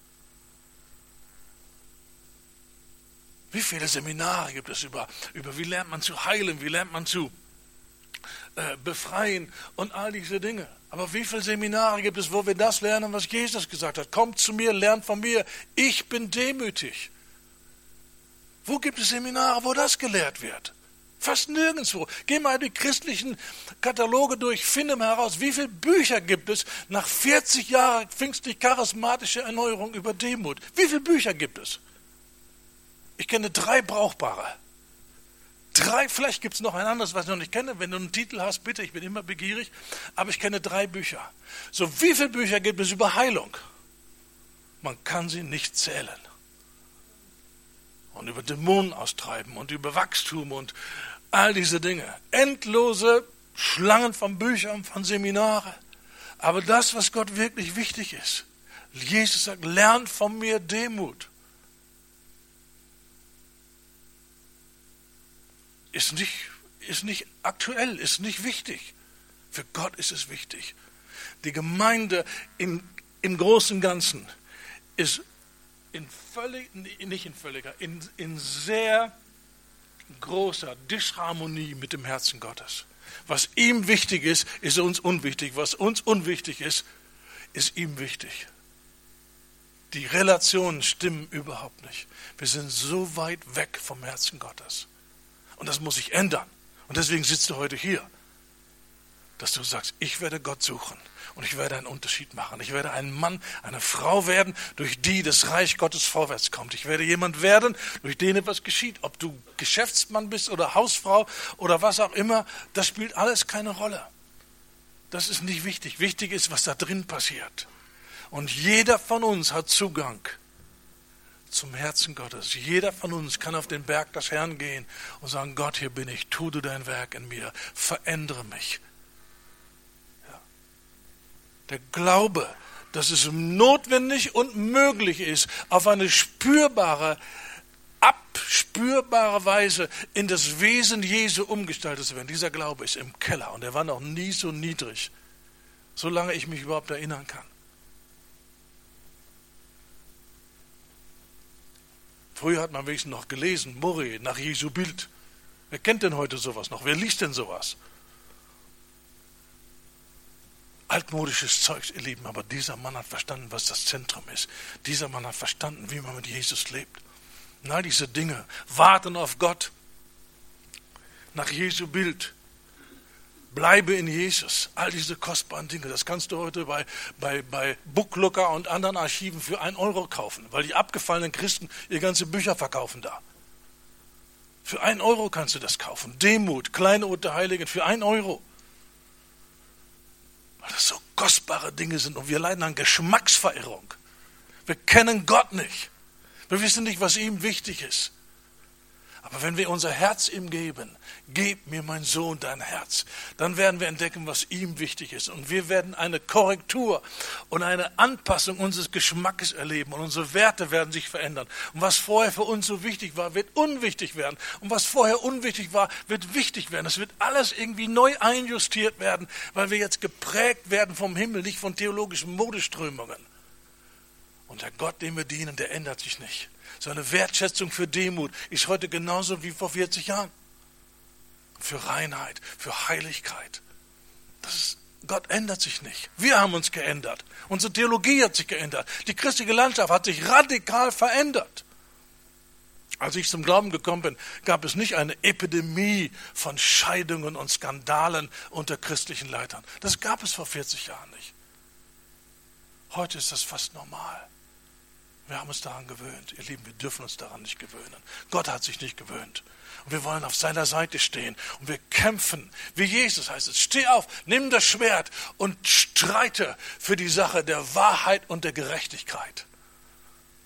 Wie viele Seminare gibt es über, über wie lernt man zu heilen, wie lernt man zu äh, befreien und all diese Dinge. Aber wie viele Seminare gibt es, wo wir das lernen, was Jesus gesagt hat? Kommt zu mir, lernt von mir, ich bin demütig. Wo gibt es Seminare, wo das gelehrt wird? Fast nirgendwo. Geh mal die christlichen Kataloge durch, finde mal heraus, wie viele Bücher gibt es nach vierzig Jahren pfingstlich-charismatische Erneuerung über Demut? Wie viele Bücher gibt es? Ich kenne drei brauchbare. Drei, vielleicht gibt es noch ein anderes, was ich noch nicht kenne. Wenn du einen Titel hast, bitte, ich bin immer begierig. Aber ich kenne drei Bücher. So, wie viele Bücher gibt es über Heilung? Man kann sie nicht zählen. Und über Dämonen austreiben und über Wachstum und all diese Dinge. Endlose Schlangen von Büchern, von Seminaren. Aber das, was Gott wirklich wichtig ist. Jesus sagt, lernt von mir Demut. Ist nicht, ist nicht aktuell, ist nicht wichtig. Für Gott ist es wichtig. Die Gemeinde in, im Großen und Ganzen ist in völlig, nicht in völliger, in, in sehr großer Disharmonie mit dem Herzen Gottes. Was ihm wichtig ist, ist uns unwichtig. Was uns unwichtig ist, ist ihm wichtig. Die Relationen stimmen überhaupt nicht. Wir sind so weit weg vom Herzen Gottes. Und das muss sich ändern. Und deswegen sitzt du heute hier. Dass du sagst, ich werde Gott suchen. Und ich werde einen Unterschied machen. Ich werde ein Mann, eine Frau werden, durch die das Reich Gottes vorwärts kommt. Ich werde jemand werden, durch den etwas geschieht. Ob du Geschäftsmann bist oder Hausfrau oder was auch immer, das spielt alles keine Rolle. Das ist nicht wichtig. Wichtig ist, was da drin passiert. Und jeder von uns hat Zugang zum Herzen Gottes. Jeder von uns kann auf den Berg des Herrn gehen und sagen, Gott, hier bin ich, tu du dein Werk in mir, verändere mich. Ja. Der Glaube, dass es notwendig und möglich ist, auf eine spürbare, abspürbare Weise in das Wesen Jesu umgestaltet zu werden. Dieser Glaube ist im Keller und er war noch nie so niedrig, solange ich mich überhaupt erinnern kann. Früher hat man wenigstens noch gelesen, Murray, nach Jesu Bild. Wer kennt denn heute sowas noch? Wer liest denn sowas? Altmodisches Zeugs, ihr Lieben, aber dieser Mann hat verstanden, was das Zentrum ist. Dieser Mann hat verstanden, wie man mit Jesus lebt. Und all diese Dinge, warten auf Gott, nach Jesu Bild. Bleibe in Jesus. All diese kostbaren Dinge, das kannst du heute bei, bei, bei Booklooker und anderen Archiven für einen Euro kaufen, weil die abgefallenen Christen ihre ganze Bücher verkaufen da. Für einen Euro kannst du das kaufen. Demut, kleine Unterheiligen, für einen Euro. Weil das so kostbare Dinge sind und wir leiden an Geschmacksverirrung. Wir kennen Gott nicht. Wir wissen nicht, was ihm wichtig ist. Aber wenn wir unser Herz ihm geben, gib mir, mein Sohn, dein Herz, dann werden wir entdecken, was ihm wichtig ist. Und wir werden eine Korrektur und eine Anpassung unseres Geschmackes erleben. Und unsere Werte werden sich verändern. Und was vorher für uns so wichtig war, wird unwichtig werden. Und was vorher unwichtig war, wird wichtig werden. Es wird alles irgendwie neu einjustiert werden, weil wir jetzt geprägt werden vom Himmel, nicht von theologischen Modeströmungen. Und der Gott, dem wir dienen, der ändert sich nicht. Seine Wertschätzung für Demut ist heute genauso wie vor vierzig Jahren. Für Reinheit, für Heiligkeit. Das ist, Gott ändert sich nicht. Wir haben uns geändert. Unsere Theologie hat sich geändert. Die christliche Landschaft hat sich radikal verändert. Als ich zum Glauben gekommen bin, gab es nicht eine Epidemie von Scheidungen und Skandalen unter christlichen Leitern. Das gab es vor vierzig Jahren nicht. Heute ist das fast normal. Wir haben uns daran gewöhnt. Ihr Lieben, wir dürfen uns daran nicht gewöhnen. Gott hat sich nicht gewöhnt. Und wir wollen auf seiner Seite stehen. Und wir kämpfen, wie Jesus heißt es. Steh auf, nimm das Schwert und streite für die Sache der Wahrheit und der Gerechtigkeit.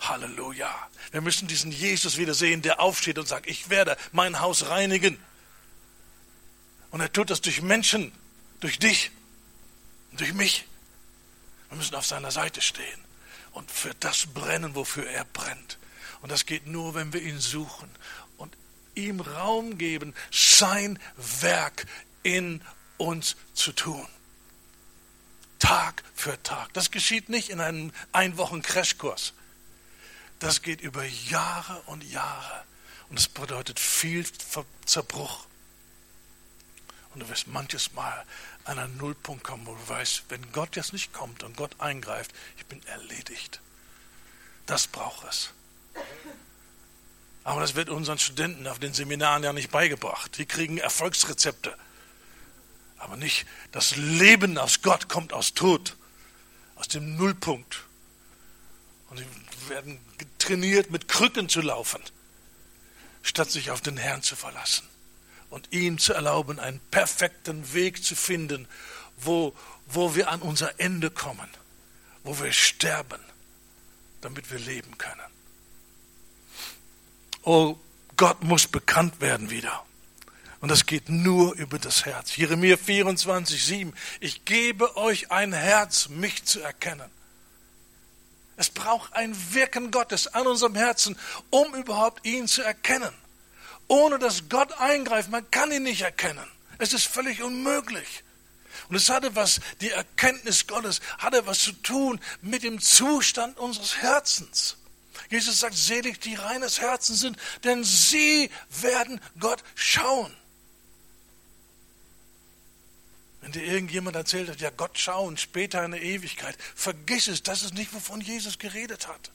Halleluja. Wir müssen diesen Jesus wieder sehen, der aufsteht und sagt, ich werde mein Haus reinigen. Und er tut das durch Menschen, durch dich und durch mich. Wir müssen auf seiner Seite stehen und für das brennen, wofür er brennt. Und das geht nur, wenn wir ihn suchen und ihm Raum geben, sein Werk in uns zu tun. Tag für Tag. Das geschieht nicht in einem Einwochen-Crashkurs. Das geht über Jahre und Jahre. Und es bedeutet viel Zerbruch. Und du wirst manches Mal an einen Nullpunkt kommen, wo du weißt, wenn Gott jetzt nicht kommt und Gott eingreift, ich bin erledigt. Das braucht es. Aber das wird unseren Studenten auf den Seminaren ja nicht beigebracht. Die kriegen Erfolgsrezepte. Aber nicht das Leben aus Gott kommt aus Tod, aus dem Nullpunkt. Und sie werden trainiert, mit Krücken zu laufen, statt sich auf den Herrn zu verlassen und ihm zu erlauben, einen perfekten Weg zu finden, wo, wo wir an unser Ende kommen, wo wir sterben, damit wir leben können. Oh, Gott muss bekannt werden wieder. Und das geht nur über das Herz. Jeremia vierundzwanzig, sieben. Ich gebe euch ein Herz, mich zu erkennen. Es braucht ein Wirken Gottes an unserem Herzen, um überhaupt ihn zu erkennen. Ohne dass Gott eingreift, man kann ihn nicht erkennen. Es ist völlig unmöglich. Und es hatte was, die Erkenntnis Gottes hatte was zu tun mit dem Zustand unseres Herzens. Jesus sagt, selig die reines Herzen sind, denn sie werden Gott schauen. Wenn dir irgendjemand erzählt hat, ja Gott schauen, später in der Ewigkeit, vergiss es, das ist nicht, wovon Jesus geredet hat.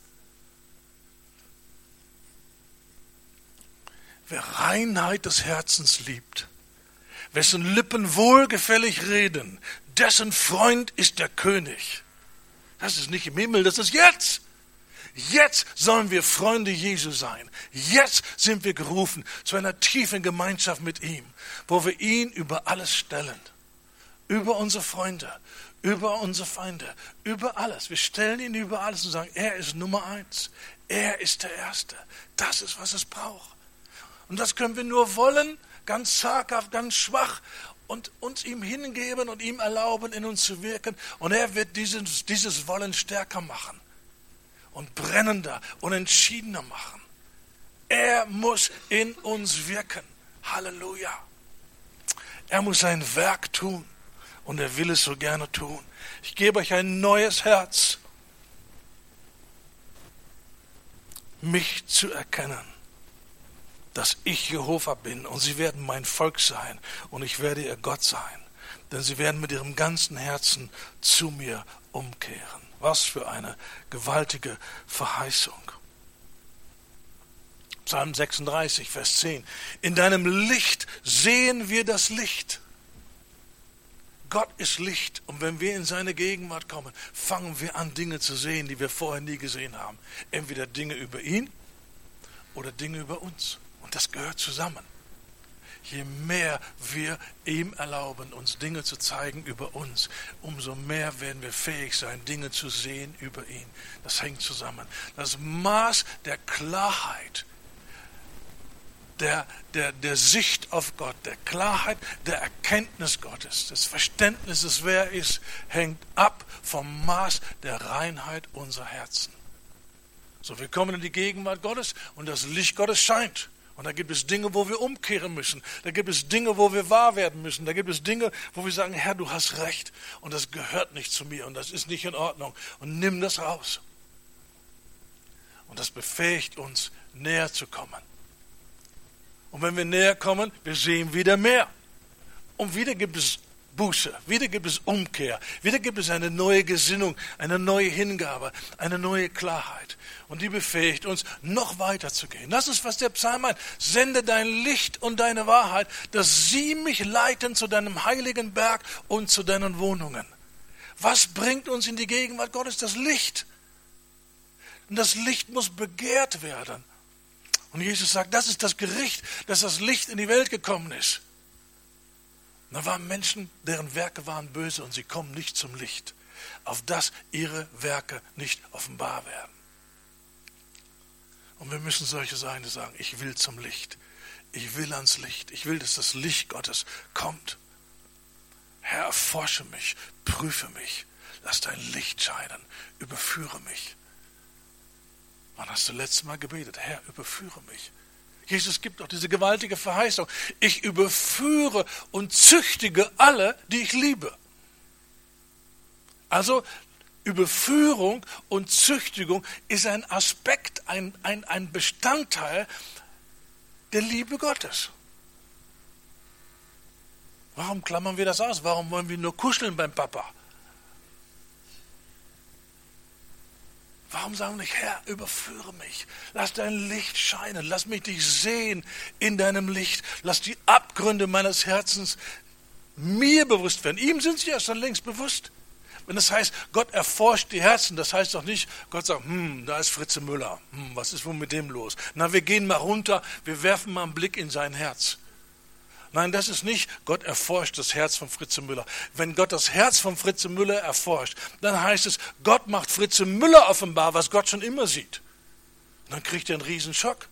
Wer Reinheit des Herzens liebt, wessen Lippen wohlgefällig reden, dessen Freund ist der König. Das ist nicht im Himmel, das ist jetzt. Jetzt sollen wir Freunde Jesu sein. Jetzt sind wir gerufen zu einer tiefen Gemeinschaft mit ihm, wo wir ihn über alles stellen. Über unsere Freunde, über unsere Feinde, über alles. Wir stellen ihn über alles und sagen, er ist Nummer eins. Er ist der Erste. Das ist, was es braucht. Und das können wir nur wollen, ganz zaghaft, ganz schwach und uns ihm hingeben und ihm erlauben, in uns zu wirken. Und er wird dieses, dieses Wollen stärker machen und brennender und entschiedener machen. Er muss in uns wirken. Halleluja. Er muss sein Werk tun. Und er will es so gerne tun. Ich gebe euch ein neues Herz, mich zu erkennen, dass ich Jehova bin und sie werden mein Volk sein und ich werde ihr Gott sein. Denn sie werden mit ihrem ganzen Herzen zu mir umkehren. Was für eine gewaltige Verheißung. Psalm sechsunddreißig, Vers zehn. In deinem Licht sehen wir das Licht. Gott ist Licht und wenn wir in seine Gegenwart kommen, fangen wir an, Dinge zu sehen, die wir vorher nie gesehen haben. Entweder Dinge über ihn oder Dinge über uns. Und das gehört zusammen. Je mehr wir ihm erlauben, uns Dinge zu zeigen über uns, umso mehr werden wir fähig sein, Dinge zu sehen über ihn. Das hängt zusammen. Das Maß der Klarheit, Der, der, der Sicht auf Gott, der Klarheit, der Erkenntnis Gottes, des Verständnisses, wer er ist, hängt ab vom Maß der Reinheit unserer Herzen. So, wir kommen in die Gegenwart Gottes und das Licht Gottes scheint. Und da gibt es Dinge, wo wir umkehren müssen. Da gibt es Dinge, wo wir wahr werden müssen. Da gibt es Dinge, wo wir sagen, Herr, du hast recht und das gehört nicht zu mir und das ist nicht in Ordnung. Und nimm das raus. Und das befähigt uns, näher zu kommen. Und wenn wir näher kommen, wir sehen wieder mehr. Und wieder gibt es Buße, wieder gibt es Umkehr, wieder gibt es eine neue Gesinnung, eine neue Hingabe, eine neue Klarheit. Und die befähigt uns, noch weiter zu gehen. Das ist, was der Psalm meint. Sende dein Licht und deine Wahrheit, dass sie mich leiten zu deinem heiligen Berg und zu deinen Wohnungen. Was bringt uns in die Gegenwart Gottes? Das Licht. Und das Licht muss begehrt werden. Und Jesus sagt, das ist das Gericht, dass das Licht in die Welt gekommen ist. Und da waren Menschen, deren Werke waren böse und sie kommen nicht zum Licht, auf dass ihre Werke nicht offenbar werden. Und wir müssen solche sein, die sagen, ich will zum Licht. Ich will ans Licht. Ich will, dass das Licht Gottes kommt. Herr, erforsche mich, prüfe mich. Lass dein Licht scheinen. Überführe mich. Wann hast du letztes Mal gebetet? Herr, überführe mich. Jesus gibt auch diese gewaltige Verheißung. Ich überführe und züchtige alle, die ich liebe. Also Überführung und Züchtigung ist ein Aspekt, ein, ein, ein Bestandteil der Liebe Gottes. Warum klammern wir das aus? Warum wollen wir nur kuscheln beim Papa? Warum sagen wir nicht, Herr, überführe mich. Lass dein Licht scheinen. Lass mich dich sehen in deinem Licht. Lass die Abgründe meines Herzens mir bewusst werden. Ihm sind sie ja schon längst bewusst. Wenn das heißt, Gott erforscht die Herzen, das heißt doch nicht, Gott sagt, hm, da ist Fritze Müller. Hm, was ist wohl mit dem los? Na, wir gehen mal runter, wir werfen mal einen Blick in sein Herz. Nein, das ist nicht, Gott erforscht das Herz von Fritze Müller. Wenn Gott das Herz von Fritze Müller erforscht, dann heißt es, Gott macht Fritze Müller offenbar, was Gott schon immer sieht. Und dann kriegt er einen Riesenschock.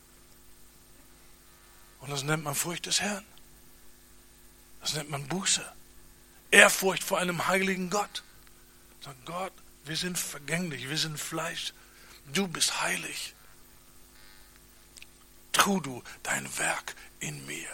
Und das nennt man Furcht des Herrn. Das nennt man Buße. Ehrfurcht vor einem heiligen Gott. Sagt Gott, wir sind vergänglich, wir sind Fleisch. Du bist heilig. Tu du dein Werk in mir.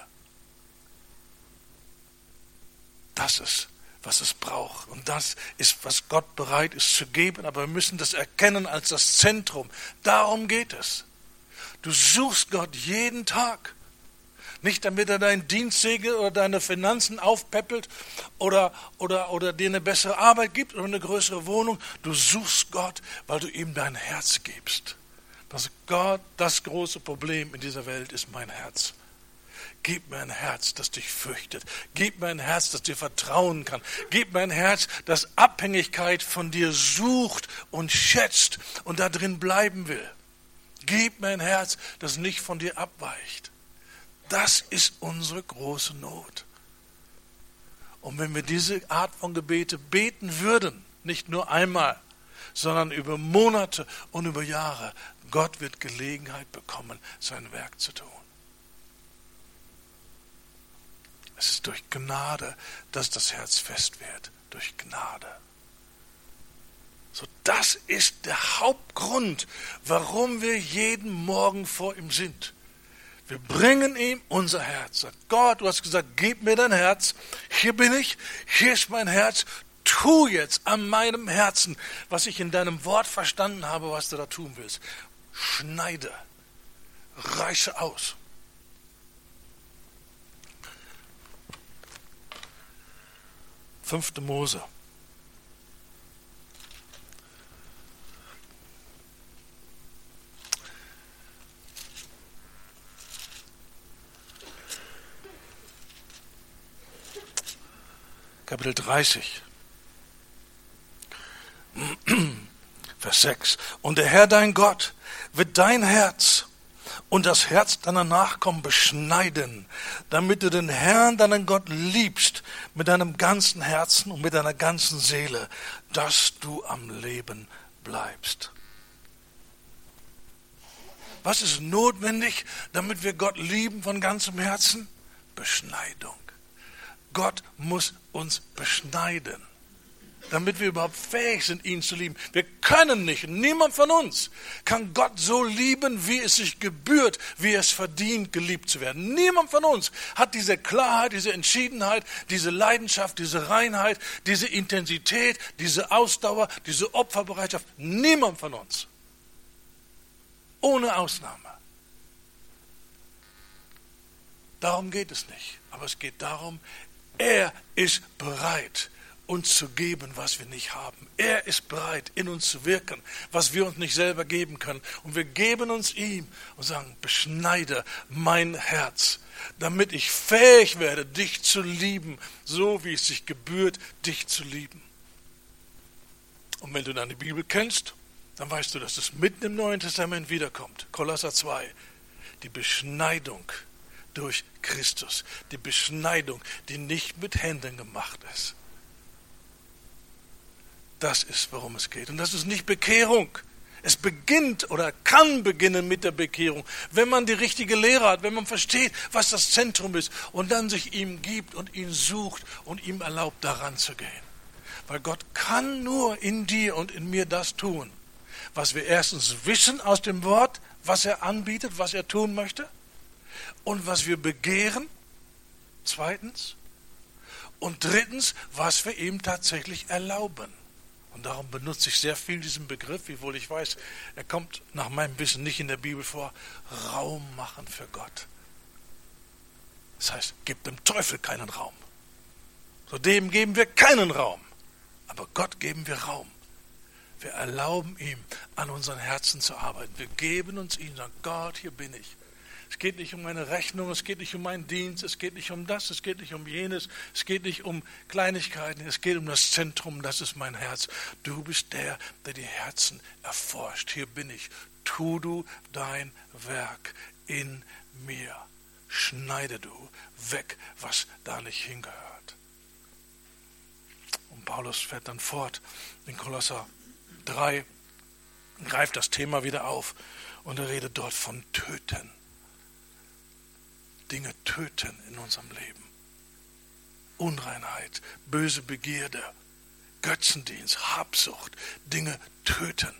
Das ist, was es braucht. Und das ist, was Gott bereit ist zu geben. Aber wir müssen das erkennen als das Zentrum. Darum geht es. Du suchst Gott jeden Tag. Nicht damit er deinen Dienst segnet oder deine Finanzen aufpäppelt oder, oder, oder dir eine bessere Arbeit gibt oder eine größere Wohnung. Du suchst Gott, weil du ihm dein Herz gibst. Das Gott, das große Problem in dieser Welt ist mein Herz. Gib mir ein Herz, das dich fürchtet. Gib mir ein Herz, das dir vertrauen kann. Gib mir ein Herz, das Abhängigkeit von dir sucht und schätzt und da drin bleiben will. Gib mir ein Herz, das nicht von dir abweicht. Das ist unsere große Not. Und wenn wir diese Art von Gebete beten würden, nicht nur einmal, sondern über Monate und über Jahre, Gott wird Gelegenheit bekommen, sein Werk zu tun. Es ist durch Gnade, dass das Herz fest wird. Durch Gnade. So, das ist der Hauptgrund, warum wir jeden Morgen vor ihm sind. Wir bringen ihm unser Herz. Sagt Gott, du hast gesagt, gib mir dein Herz. Hier bin ich, hier ist mein Herz. Tu jetzt an meinem Herzen, was ich in deinem Wort verstanden habe, was du da tun willst. Schneide, reiße aus. Fünfte Mose. Kapitel dreißig, Vers sechs. Und der Herr dein Gott wird dein Herz und das Herz deiner Nachkommen beschneiden, damit du den Herrn, deinen Gott, liebst mit deinem ganzen Herzen und mit deiner ganzen Seele, dass du am Leben bleibst. Was ist notwendig, damit wir Gott lieben von ganzem Herzen? Beschneidung. Gott muss uns beschneiden, damit wir überhaupt fähig sind, ihn zu lieben. Wir können nicht, niemand von uns kann Gott so lieben, wie es sich gebührt, wie es verdient, geliebt zu werden. Niemand von uns hat diese Klarheit, diese Entschiedenheit, diese Leidenschaft, diese Reinheit, diese Intensität, diese Ausdauer, diese Opferbereitschaft. Niemand von uns. Ohne Ausnahme. Darum geht es nicht. Aber es geht darum, er ist bereit, uns zu geben, was wir nicht haben. Er ist bereit, in uns zu wirken, was wir uns nicht selber geben können. Und wir geben uns ihm und sagen, beschneide mein Herz, damit ich fähig werde, dich zu lieben, so wie es sich gebührt, dich zu lieben. Und wenn du dann die Bibel kennst, dann weißt du, dass es mitten im Neuen Testament wiederkommt. Kolosser zwei, die Beschneidung durch Christus. Die Beschneidung, die nicht mit Händen gemacht ist. Das ist, worum es geht. Und das ist nicht Bekehrung. Es beginnt oder kann beginnen mit der Bekehrung, wenn man die richtige Lehre hat, wenn man versteht, was das Zentrum ist und dann sich ihm gibt und ihn sucht und ihm erlaubt, daran zu gehen. Weil Gott kann nur in dir und in mir das tun, was wir erstens wissen aus dem Wort, was er anbietet, was er tun möchte und was wir begehren, zweitens, und drittens, was wir ihm tatsächlich erlauben. Und darum benutze ich sehr viel diesen Begriff, wiewohl ich weiß, er kommt nach meinem Wissen nicht in der Bibel vor. Raum machen für Gott. Das heißt, gib dem Teufel keinen Raum. So dem geben wir keinen Raum. Aber Gott geben wir Raum. Wir erlauben ihm, an unseren Herzen zu arbeiten. Wir geben uns ihm, sagen, Gott, hier bin ich. Es geht nicht um meine Rechnung, es geht nicht um meinen Dienst, es geht nicht um das, es geht nicht um jenes, es geht nicht um Kleinigkeiten, es geht um das Zentrum, das ist mein Herz. Du bist der, der die Herzen erforscht. Hier bin ich. Tu du dein Werk in mir. Schneide du weg, was da nicht hingehört. Und Paulus fährt dann fort in Kolosser drei, greift das Thema wieder auf und er redet dort von Töten. Dinge töten in unserem Leben. Unreinheit, böse Begierde, Götzendienst, Habsucht, Dinge töten.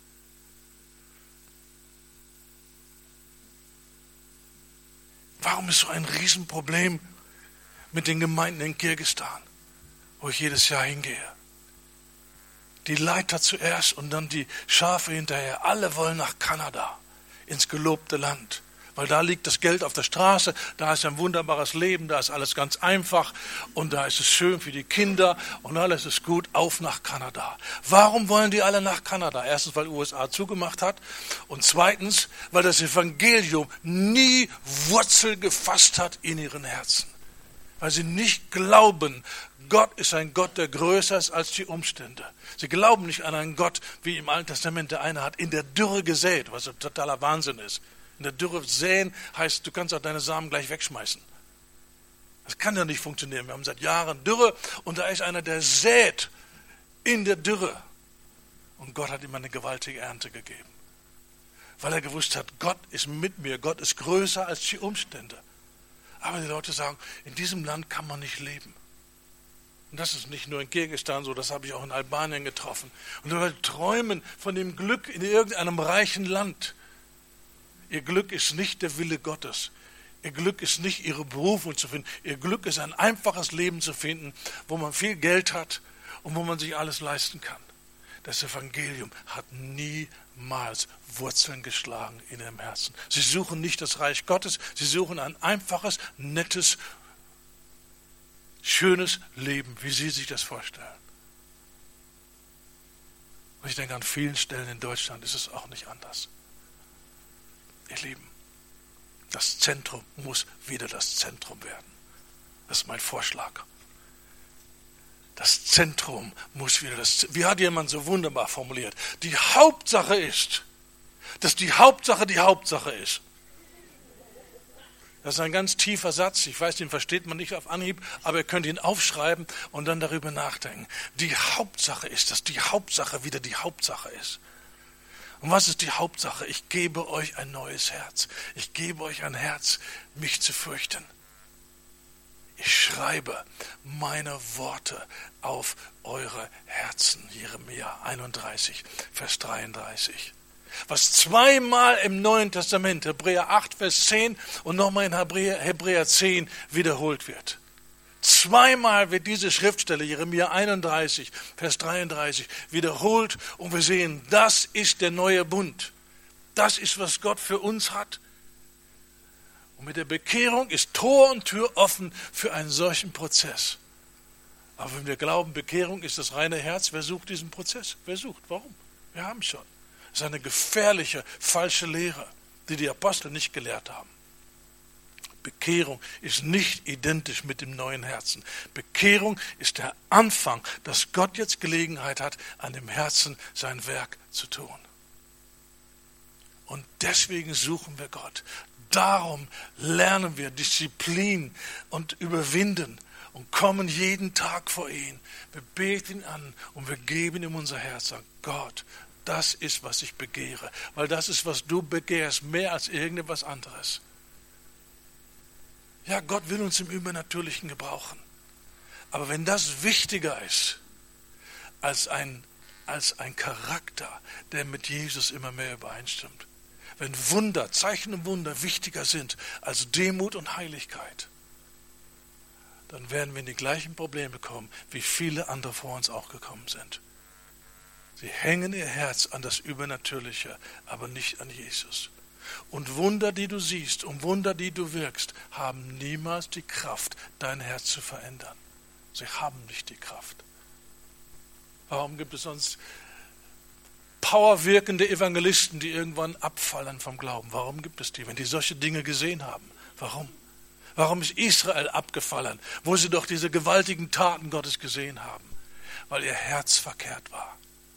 Warum ist so ein Riesenproblem mit den Gemeinden in Kirgisistan, wo ich jedes Jahr hingehe? Die Leiter zuerst und dann die Schafe hinterher. Alle wollen nach Kanada, ins gelobte Land. Weil da liegt das Geld auf der Straße, da ist ein wunderbares Leben, da ist alles ganz einfach und da ist es schön für die Kinder und alles ist gut, auf nach Kanada. Warum wollen die alle nach Kanada? Erstens, weil die U S A zugemacht hat und zweitens, weil das Evangelium nie Wurzel gefasst hat in ihren Herzen. Weil sie nicht glauben, Gott ist ein Gott, der größer ist als die Umstände. Sie glauben nicht an einen Gott, wie im Alten Testament der eine hat, in der Dürre gesät, was ein totaler Wahnsinn ist. In der Dürre säen heißt, du kannst auch deine Samen gleich wegschmeißen. Das kann ja nicht funktionieren. Wir haben seit Jahren Dürre und da ist einer, der sät in der Dürre. Und Gott hat ihm eine gewaltige Ernte gegeben. Weil er gewusst hat, Gott ist mit mir, Gott ist größer als die Umstände. Aber die Leute sagen, in diesem Land kann man nicht leben. Und das ist nicht nur in Kirgisistan so, das habe ich auch in Albanien getroffen. Und die Leute träumen von dem Glück in irgendeinem reichen Land. Ihr Glück ist nicht der Wille Gottes. Ihr Glück ist nicht ihre Berufung zu finden. Ihr Glück ist ein einfaches Leben zu finden, wo man viel Geld hat und wo man sich alles leisten kann. Das Evangelium hat niemals Wurzeln geschlagen in ihrem Herzen. Sie suchen nicht das Reich Gottes, sie suchen ein einfaches, nettes, schönes Leben, wie sie sich das vorstellen. Und ich denke, an vielen Stellen in Deutschland ist es auch nicht anders. Ihr Lieben, das Zentrum muss wieder das Zentrum werden. Das ist mein Vorschlag. Das Zentrum muss wieder das Zentrum. Wie hat jemand so wunderbar formuliert? Die Hauptsache ist, dass die Hauptsache die Hauptsache ist. Das ist ein ganz tiefer Satz. Ich weiß, den versteht man nicht auf Anhieb, aber ihr könnt ihn aufschreiben und dann darüber nachdenken. Die Hauptsache ist, dass die Hauptsache wieder die Hauptsache ist. Und was ist die Hauptsache? Ich gebe euch ein neues Herz. Ich gebe euch ein Herz, mich zu fürchten. Ich schreibe meine Worte auf eure Herzen. Jeremia einunddreißig, Vers dreiunddreißig. Was zweimal im Neuen Testament, Hebräer acht, Vers zehn und nochmal in Hebräer, Hebräer zehn wiederholt wird. Zweimal wird diese Schriftstelle, Jeremia einunddreißig, Vers dreiunddreißig, wiederholt und wir sehen, das ist der neue Bund. Das ist, was Gott für uns hat. Und mit der Bekehrung ist Tor und Tür offen für einen solchen Prozess. Aber wenn wir glauben, Bekehrung ist das reine Herz, wer sucht diesen Prozess? Wer sucht? Warum? Wir haben schon. Das ist eine gefährliche, falsche Lehre, die die Apostel nicht gelehrt haben. Bekehrung ist nicht identisch mit dem neuen Herzen. Bekehrung ist der Anfang, dass Gott jetzt Gelegenheit hat, an dem Herzen sein Werk zu tun. Und deswegen suchen wir Gott. Darum lernen wir Disziplin und Überwinden und kommen jeden Tag vor ihn. Wir beten ihn an und wir geben ihm unser Herz. Sagen, Gott, das ist, was ich begehre. Weil das ist, was du begehrst, mehr als irgendetwas anderes. Ja, Gott will uns im Übernatürlichen gebrauchen. Aber wenn das wichtiger ist als ein, als ein Charakter, der mit Jesus immer mehr übereinstimmt, wenn Wunder, Zeichen und Wunder wichtiger sind als Demut und Heiligkeit, dann werden wir in die gleichen Probleme kommen, wie viele andere vor uns auch gekommen sind. Sie hängen ihr Herz an das Übernatürliche, aber nicht an Jesus. Und Wunder, die du siehst und Wunder, die du wirkst, haben niemals die Kraft, dein Herz zu verändern. Sie haben nicht die Kraft. Warum gibt es sonst powerwirkende Evangelisten, die irgendwann abfallen vom Glauben? Warum gibt es die, wenn die solche Dinge gesehen haben? Warum? Warum ist Israel abgefallen, wo sie doch diese gewaltigen Taten Gottes gesehen haben? Weil ihr Herz verkehrt war.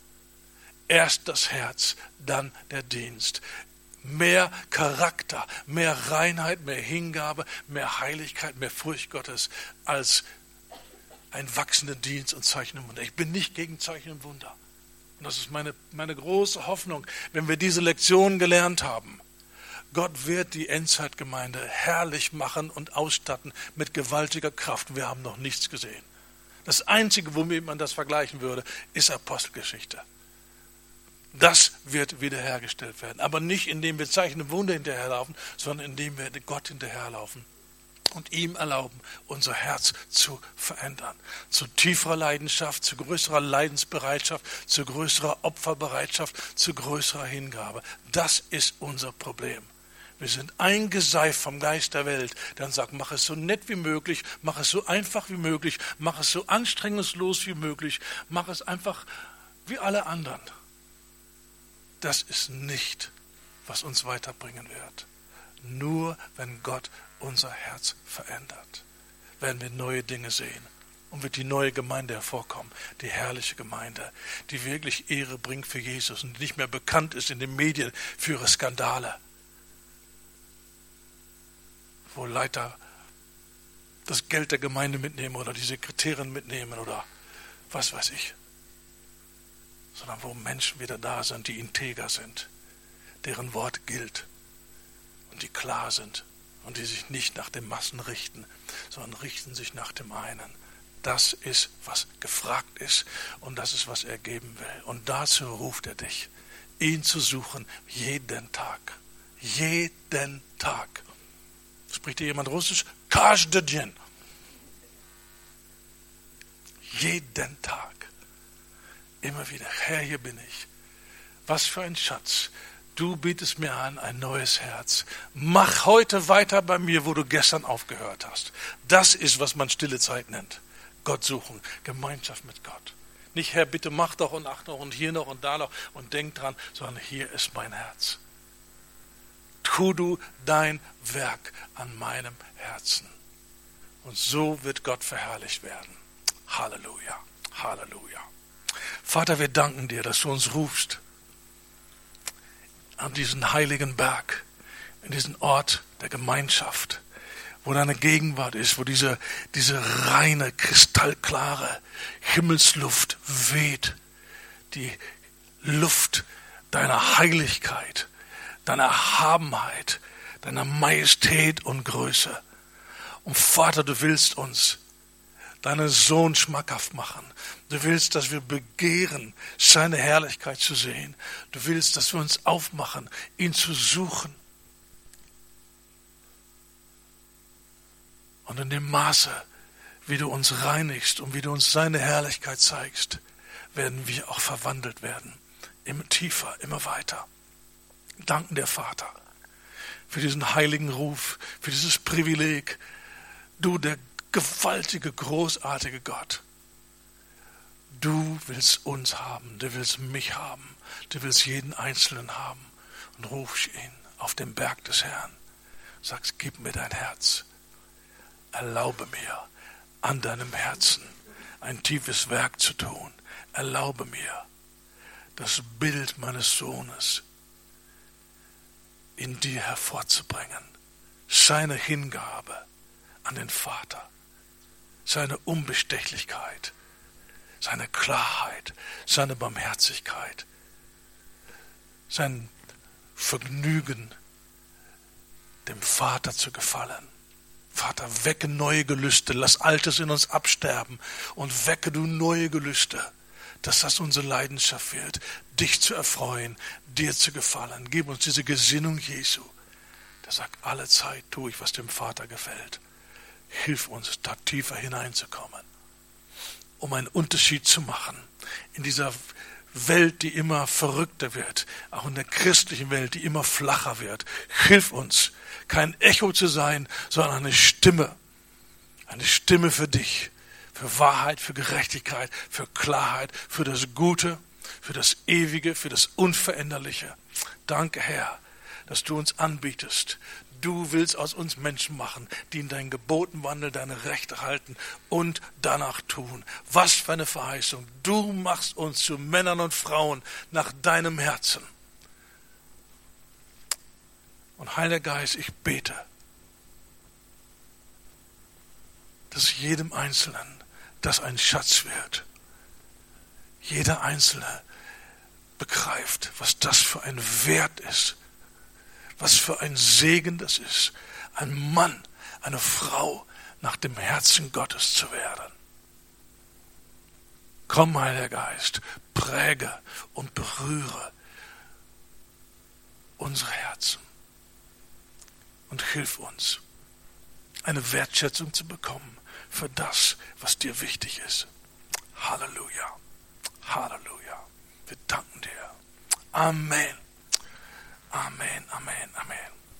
Erst das Herz, dann der Dienst. Mehr Charakter, mehr Reinheit, mehr Hingabe, mehr Heiligkeit, mehr Furcht Gottes als ein wachsender Dienst und Zeichen und Wunder. Ich bin nicht gegen Zeichen und Wunder. Und das ist meine, meine große Hoffnung, wenn wir diese Lektion gelernt haben. Gott wird die Endzeitgemeinde herrlich machen und ausstatten mit gewaltiger Kraft. Wir haben noch nichts gesehen. Das Einzige, womit man das vergleichen würde, ist Apostelgeschichte. Das wird wiederhergestellt werden. Aber nicht, indem wir Zeichen und Wunder hinterherlaufen, sondern indem wir Gott hinterherlaufen und ihm erlauben, unser Herz zu verändern. Zu tieferer Leidenschaft, zu größerer Leidensbereitschaft, zu größerer Opferbereitschaft, zu größerer Hingabe. Das ist unser Problem. Wir sind eingeseift vom Geist der Welt, der dann sagt, mach es so nett wie möglich, mach es so einfach wie möglich, mach es so anstrengungslos wie möglich, mach es einfach wie alle anderen. Das ist nicht, was uns weiterbringen wird. Nur wenn Gott unser Herz verändert, werden wir neue Dinge sehen und wird die neue Gemeinde hervorkommen, die herrliche Gemeinde, die wirklich Ehre bringt für Jesus und nicht mehr bekannt ist in den Medien für ihre Skandale, wo Leiter das Geld der Gemeinde mitnehmen oder die Sekretärin mitnehmen oder was weiß ich, sondern wo Menschen wieder da sind, die integer sind, deren Wort gilt und die klar sind und die sich nicht nach den Massen richten, sondern richten sich nach dem einen. Das ist, was gefragt ist und das ist, was er geben will. Und dazu ruft er dich, ihn zu suchen jeden Tag. Jeden Tag. Spricht hier jemand Russisch? Каждый день. Jeden Tag. Immer wieder, Herr, hier bin ich. Was für ein Schatz. Du bietest mir an ein neues Herz. Mach heute weiter bei mir, wo du gestern aufgehört hast. Das ist, was man stille Zeit nennt. Gott suchen, Gemeinschaft mit Gott. Nicht, Herr, bitte mach doch und ach noch und hier noch und da noch und denk dran, sondern hier ist mein Herz. Tu du dein Werk an meinem Herzen. Und so wird Gott verherrlicht werden. Halleluja, Halleluja. Vater, wir danken dir, dass du uns rufst an diesen heiligen Berg, in diesen Ort der Gemeinschaft, wo deine Gegenwart ist, wo diese, diese reine, kristallklare Himmelsluft weht, die Luft deiner Heiligkeit, deiner Erhabenheit, deiner Majestät und Größe. Und Vater, du willst uns deinen Sohn schmackhaft machen. Du willst, dass wir begehren, seine Herrlichkeit zu sehen. Du willst, dass wir uns aufmachen, ihn zu suchen. Und in dem Maße, wie du uns reinigst und wie du uns seine Herrlichkeit zeigst, werden wir auch verwandelt werden. Immer tiefer, immer weiter. Danken der Vater für diesen heiligen Ruf, für dieses Privileg. Du, der gewaltige, großartige Gott. Du willst uns haben, du willst mich haben, du willst jeden Einzelnen haben und rufst ihn auf den Berg des Herrn. Sagst, gib mir dein Herz. Erlaube mir, an deinem Herzen ein tiefes Werk zu tun. Erlaube mir, das Bild meines Sohnes in dir hervorzubringen. Seine Hingabe an den Vater, seine Unbestechlichkeit, seine Klarheit, seine Barmherzigkeit, sein Vergnügen, dem Vater zu gefallen. Vater, wecke neue Gelüste, lass Altes in uns absterben und wecke du neue Gelüste, dass das unsere Leidenschaft wird, dich zu erfreuen, dir zu gefallen. Gib uns diese Gesinnung Jesu, der sagt, alle Zeit tue ich, was dem Vater gefällt. Hilf uns, da tiefer hineinzukommen, um einen Unterschied zu machen in dieser Welt, die immer verrückter wird, auch in der christlichen Welt, die immer flacher wird. Hilf uns, kein Echo zu sein, sondern eine Stimme, eine Stimme für dich, für Wahrheit, für Gerechtigkeit, für Klarheit, für das Gute, für das Ewige, für das Unveränderliche. Danke, Herr, dass du uns anbietest. Du willst aus uns Menschen machen, die in deinen Geboten wandeln, deine Rechte halten und danach tun. Was für eine Verheißung. Du machst uns zu Männern und Frauen nach deinem Herzen. Und Heiliger Geist, ich bete, dass jedem Einzelnen das ein Schatz wird. Jeder Einzelne begreift, was das für ein Wert ist. Was für ein Segen das ist, ein Mann, eine Frau nach dem Herzen Gottes zu werden. Komm, Heiliger Geist, präge und berühre unsere Herzen und hilf uns, eine Wertschätzung zu bekommen für das, was dir wichtig ist. Halleluja, Halleluja. Wir danken dir. Amen. Amen, Amen, Amen.